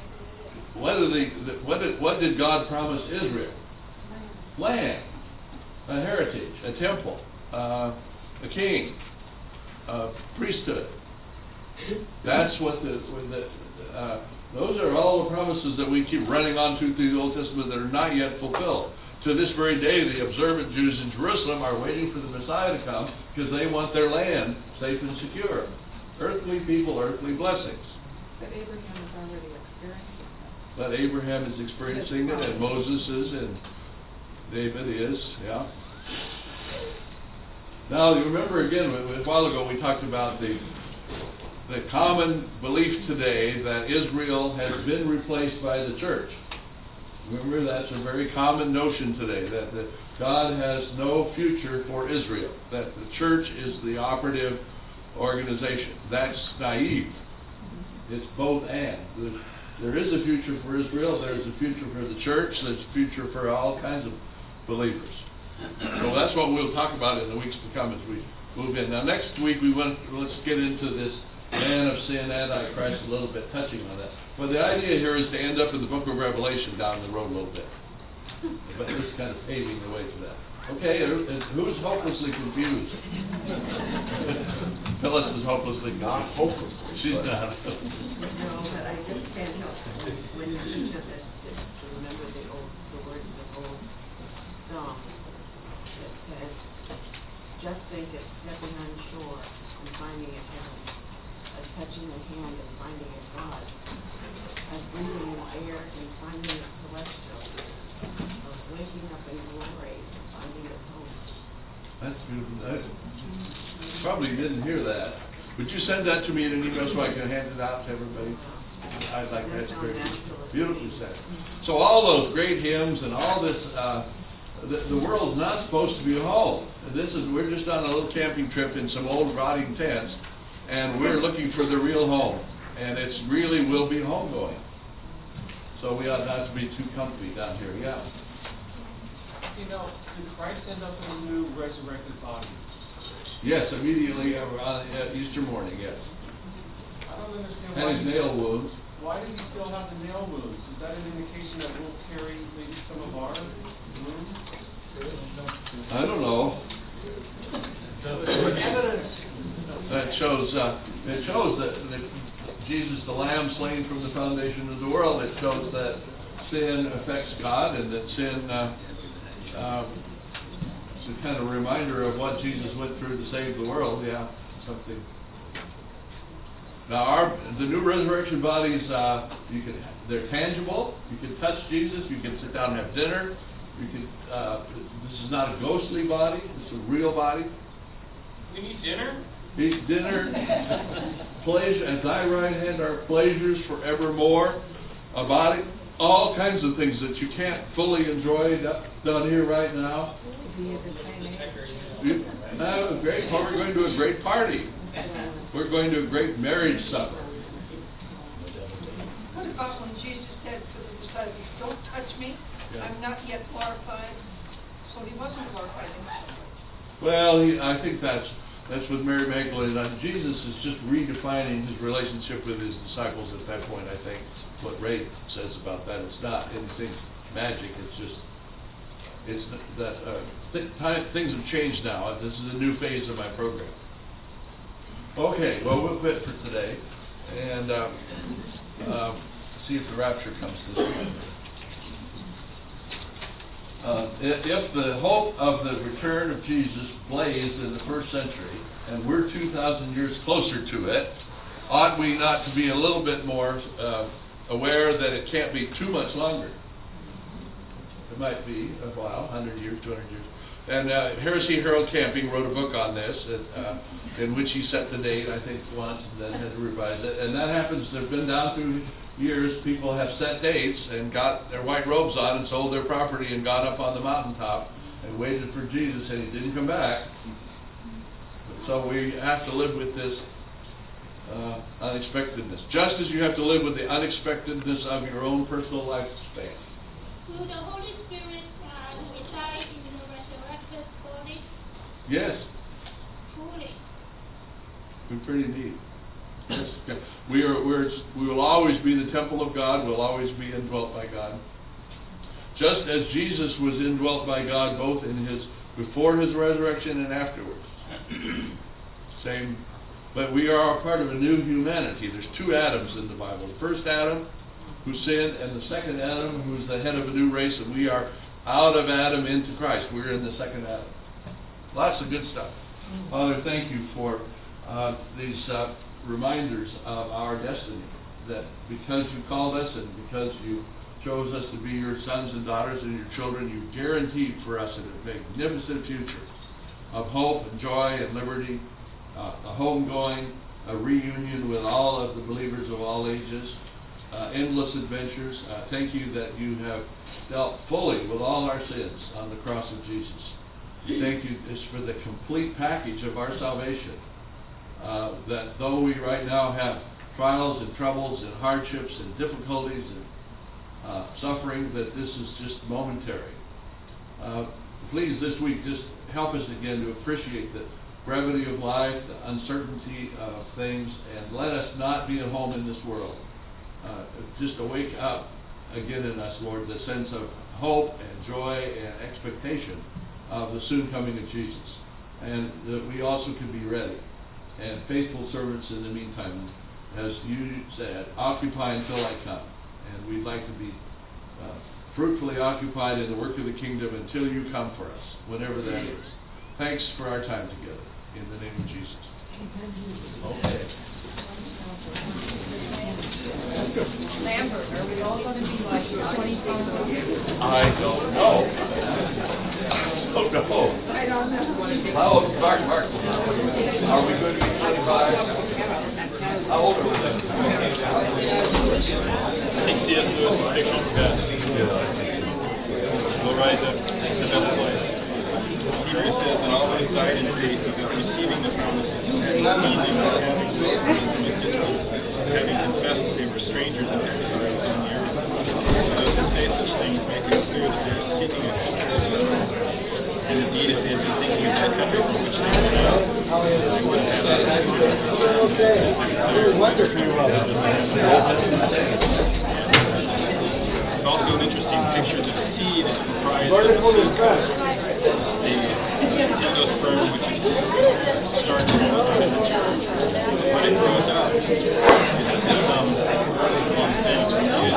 S4: What did God promise Israel? Land, a heritage, a temple, a king, a priesthood. That's what those are all the promises that we keep running on to through the Old Testament that are not yet fulfilled. To this very day, the observant Jews in Jerusalem are waiting for the Messiah to come because they want their land safe and secure. Earthly people, earthly blessings.
S7: But Abraham is already experiencing that.
S4: But Abraham is experiencing it, and Moses is, and David is, yeah. Now, you remember again, a while ago we talked about the common belief today that Israel has been replaced by the church. Remember, that's a very common notion today, that God has no future for Israel, that the church is the operative organization. That's naive. It's both and. There is a future for Israel. There's a future for the church. There's a future for all kinds of believers. So that's what we'll talk about in the weeks to come as we move in. Now, next week let's get into this man of sin, Antichrist, a little bit, touching on that. But the idea here is to end up in the book of Revelation down the road a little bit. But just kind of paving the way to that. Okay, who's hopelessly confused? Phyllis is hopelessly confused.
S9: Not hopelessly.
S4: She's
S9: but-
S4: not.
S11: No, but I just can't help when you mention that to remember the words of the old song that says, just think it's stepping on shore and finding it heaven, as touching the hand and finding it God, as breathing in air and finding it celestial, of waking up in glory and finding it home.
S4: That's beautiful. I probably didn't hear that. Would you send that to me in an email so I can hand it out to everybody? I'd like that. Beautifully said. So all those great hymns and all this, the world's not supposed to be a home. We're just on a little camping trip in some old rotting tents, and we're looking for the real home. And it's really will be homegoing. So we ought not to be too comfy down here. Yeah.
S1: You know, did Christ end up in a new resurrected body?
S4: Yes, immediately on Easter morning. Yes.
S1: I don't understand
S4: Had his nail wounds.
S1: Why did he still have the nail wounds? Is that an indication that we'll carry maybe some of our wounds?
S4: I don't know.
S1: Evidence.
S4: That shows that Jesus, the Lamb slain from the foundation of the world. It shows that sin affects God, and that sin is a kind of reminder of what Jesus went through to save the world. Yeah, something. Now, the new resurrection bodies, they're tangible. You can touch Jesus. You can sit down and have dinner. This is not a ghostly body. It's a real body.
S1: We need dinner?
S4: Eat dinner. Pleasure at thy right hand are pleasures forevermore. A body. All kinds of things that you can't fully enjoy down here right now.
S11: Be of the same age.
S4: We're going to a great party. We're going to a great marriage supper.
S12: What about when Jesus said to the disciples, don't touch me, I'm not yet glorified? So he wasn't glorified himself.
S4: Well, I think that's with Mary Magdalene. Jesus is just redefining his relationship with his disciples at that point, I think. What Ray says about that. It's not anything magic. It's that things have changed now. This is a new phase of my program. Okay, well, we'll quit for today and see if the rapture comes this week. If the hope of the return of Jesus blazed in the first century, and we're 2,000 years closer to it, ought we not to be a little bit more aware that it can't be too much longer? It might be a while, 100 years, 200 years. And Heresy Harold Camping wrote a book on this, in which he set the date, I think, once, and then had to revise it. And that happens. They've been down through years. People have set dates and got their white robes on and sold their property and got up on the mountaintop and waited for Jesus, and he didn't come back. So we have to live with this unexpectedness, just as you have to live with the unexpectedness of your own personal lifespan.
S6: Will the Holy Spirit reside in the resurrected body?
S4: Yes.
S6: Truly.
S4: We're pretty neat. Yes. We will always be the temple of God. We'll always be indwelt by God. Just as Jesus was indwelt by God both before his resurrection and afterwards. Same. But we are a part of a new humanity. There's two Adams in the Bible. The first Adam, who sinned, and the second Adam, who's the head of a new race, and we are out of Adam into Christ. We're in the second Adam. Lots of good stuff. Father, thank you for these reminders of our destiny, that because you called us and because you chose us to be your sons and daughters and your children, you guaranteed for us a magnificent future of hope and joy and liberty, a homegoing, a reunion with all of the believers of all ages, endless adventures. Thank you that you have dealt fully with all our sins on the cross of Jesus. Thank you just for the complete package of our salvation. That though we right now have trials and troubles and hardships and difficulties and suffering, that this is just momentary. Please, this week, just help us again to appreciate the brevity of life, the uncertainty of things, and let us not be at home in this world. Just to wake up again in us, Lord, the sense of hope and joy and expectation of the soon coming of Jesus. And that we also can be ready and faithful servants in the meantime. As you said, occupy until I come. And we'd like to be fruitfully occupied in the work of the kingdom until you come for us, whenever that is. Thanks for our time together. In the name of Jesus. Okay.
S7: Lambert, are we all going to be like 20 pounds?
S4: I don't know. Oh, no.
S7: I don't know.
S4: How old is Mark? Are we going to be 25? How old are we?
S5: I think C.S. Lewis' picture is best. Will rise up to the best life. Hebrews says, and all those died in faith without receiving the promises, and seeing them as having no sign from a distance, having confessed that they were strangers and exiles on the earth. Those who say such things make it clear that they are seeking a country as well. And indeed, if they had been thinking of that country from which they went out, they would have had that. It's also an interesting picture that a seed is comprised of a seed coat, the endosperm, which is starch and other material. When it grows up, it has become one thing, which is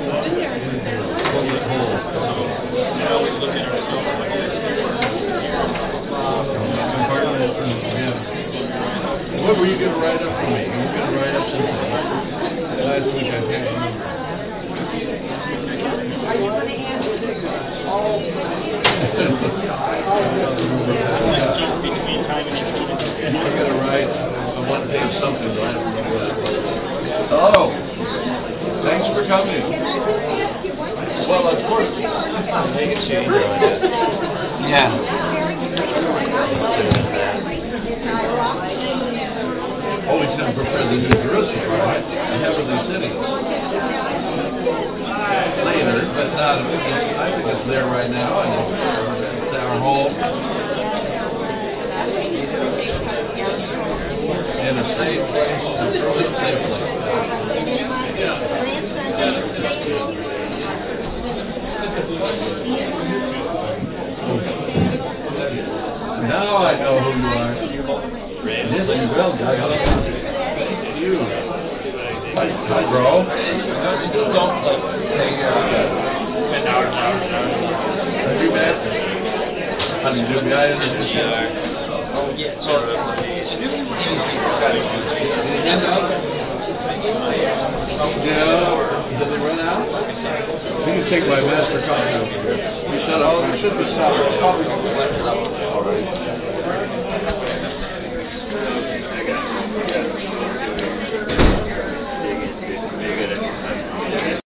S5: so now we look at ourselves like this here.
S4: What were you going to write up for me? You were going to write up something. Last week I had you.
S5: Let's jump between time and eternity.
S4: You were going to write a one-page something. I don't know what it was. Oh, thanks for coming. Well, of course.
S8: Yeah.
S4: Oh, he's going to prepare the New Jerusalem, right? The heavenly city. Later, but not. I think it's there right now, and it's our home. In a safe place, a truly safe place. Now I know who you are. Yes, you will, Doug. You. Hi, bro. No, still don't like hang out. Have you met? I mean, do I introduce you?
S8: Oh, yeah. So,
S4: yeah. Did they run out? You can take my master copy over here. You said, oh, it should be stopped. It's probably all right.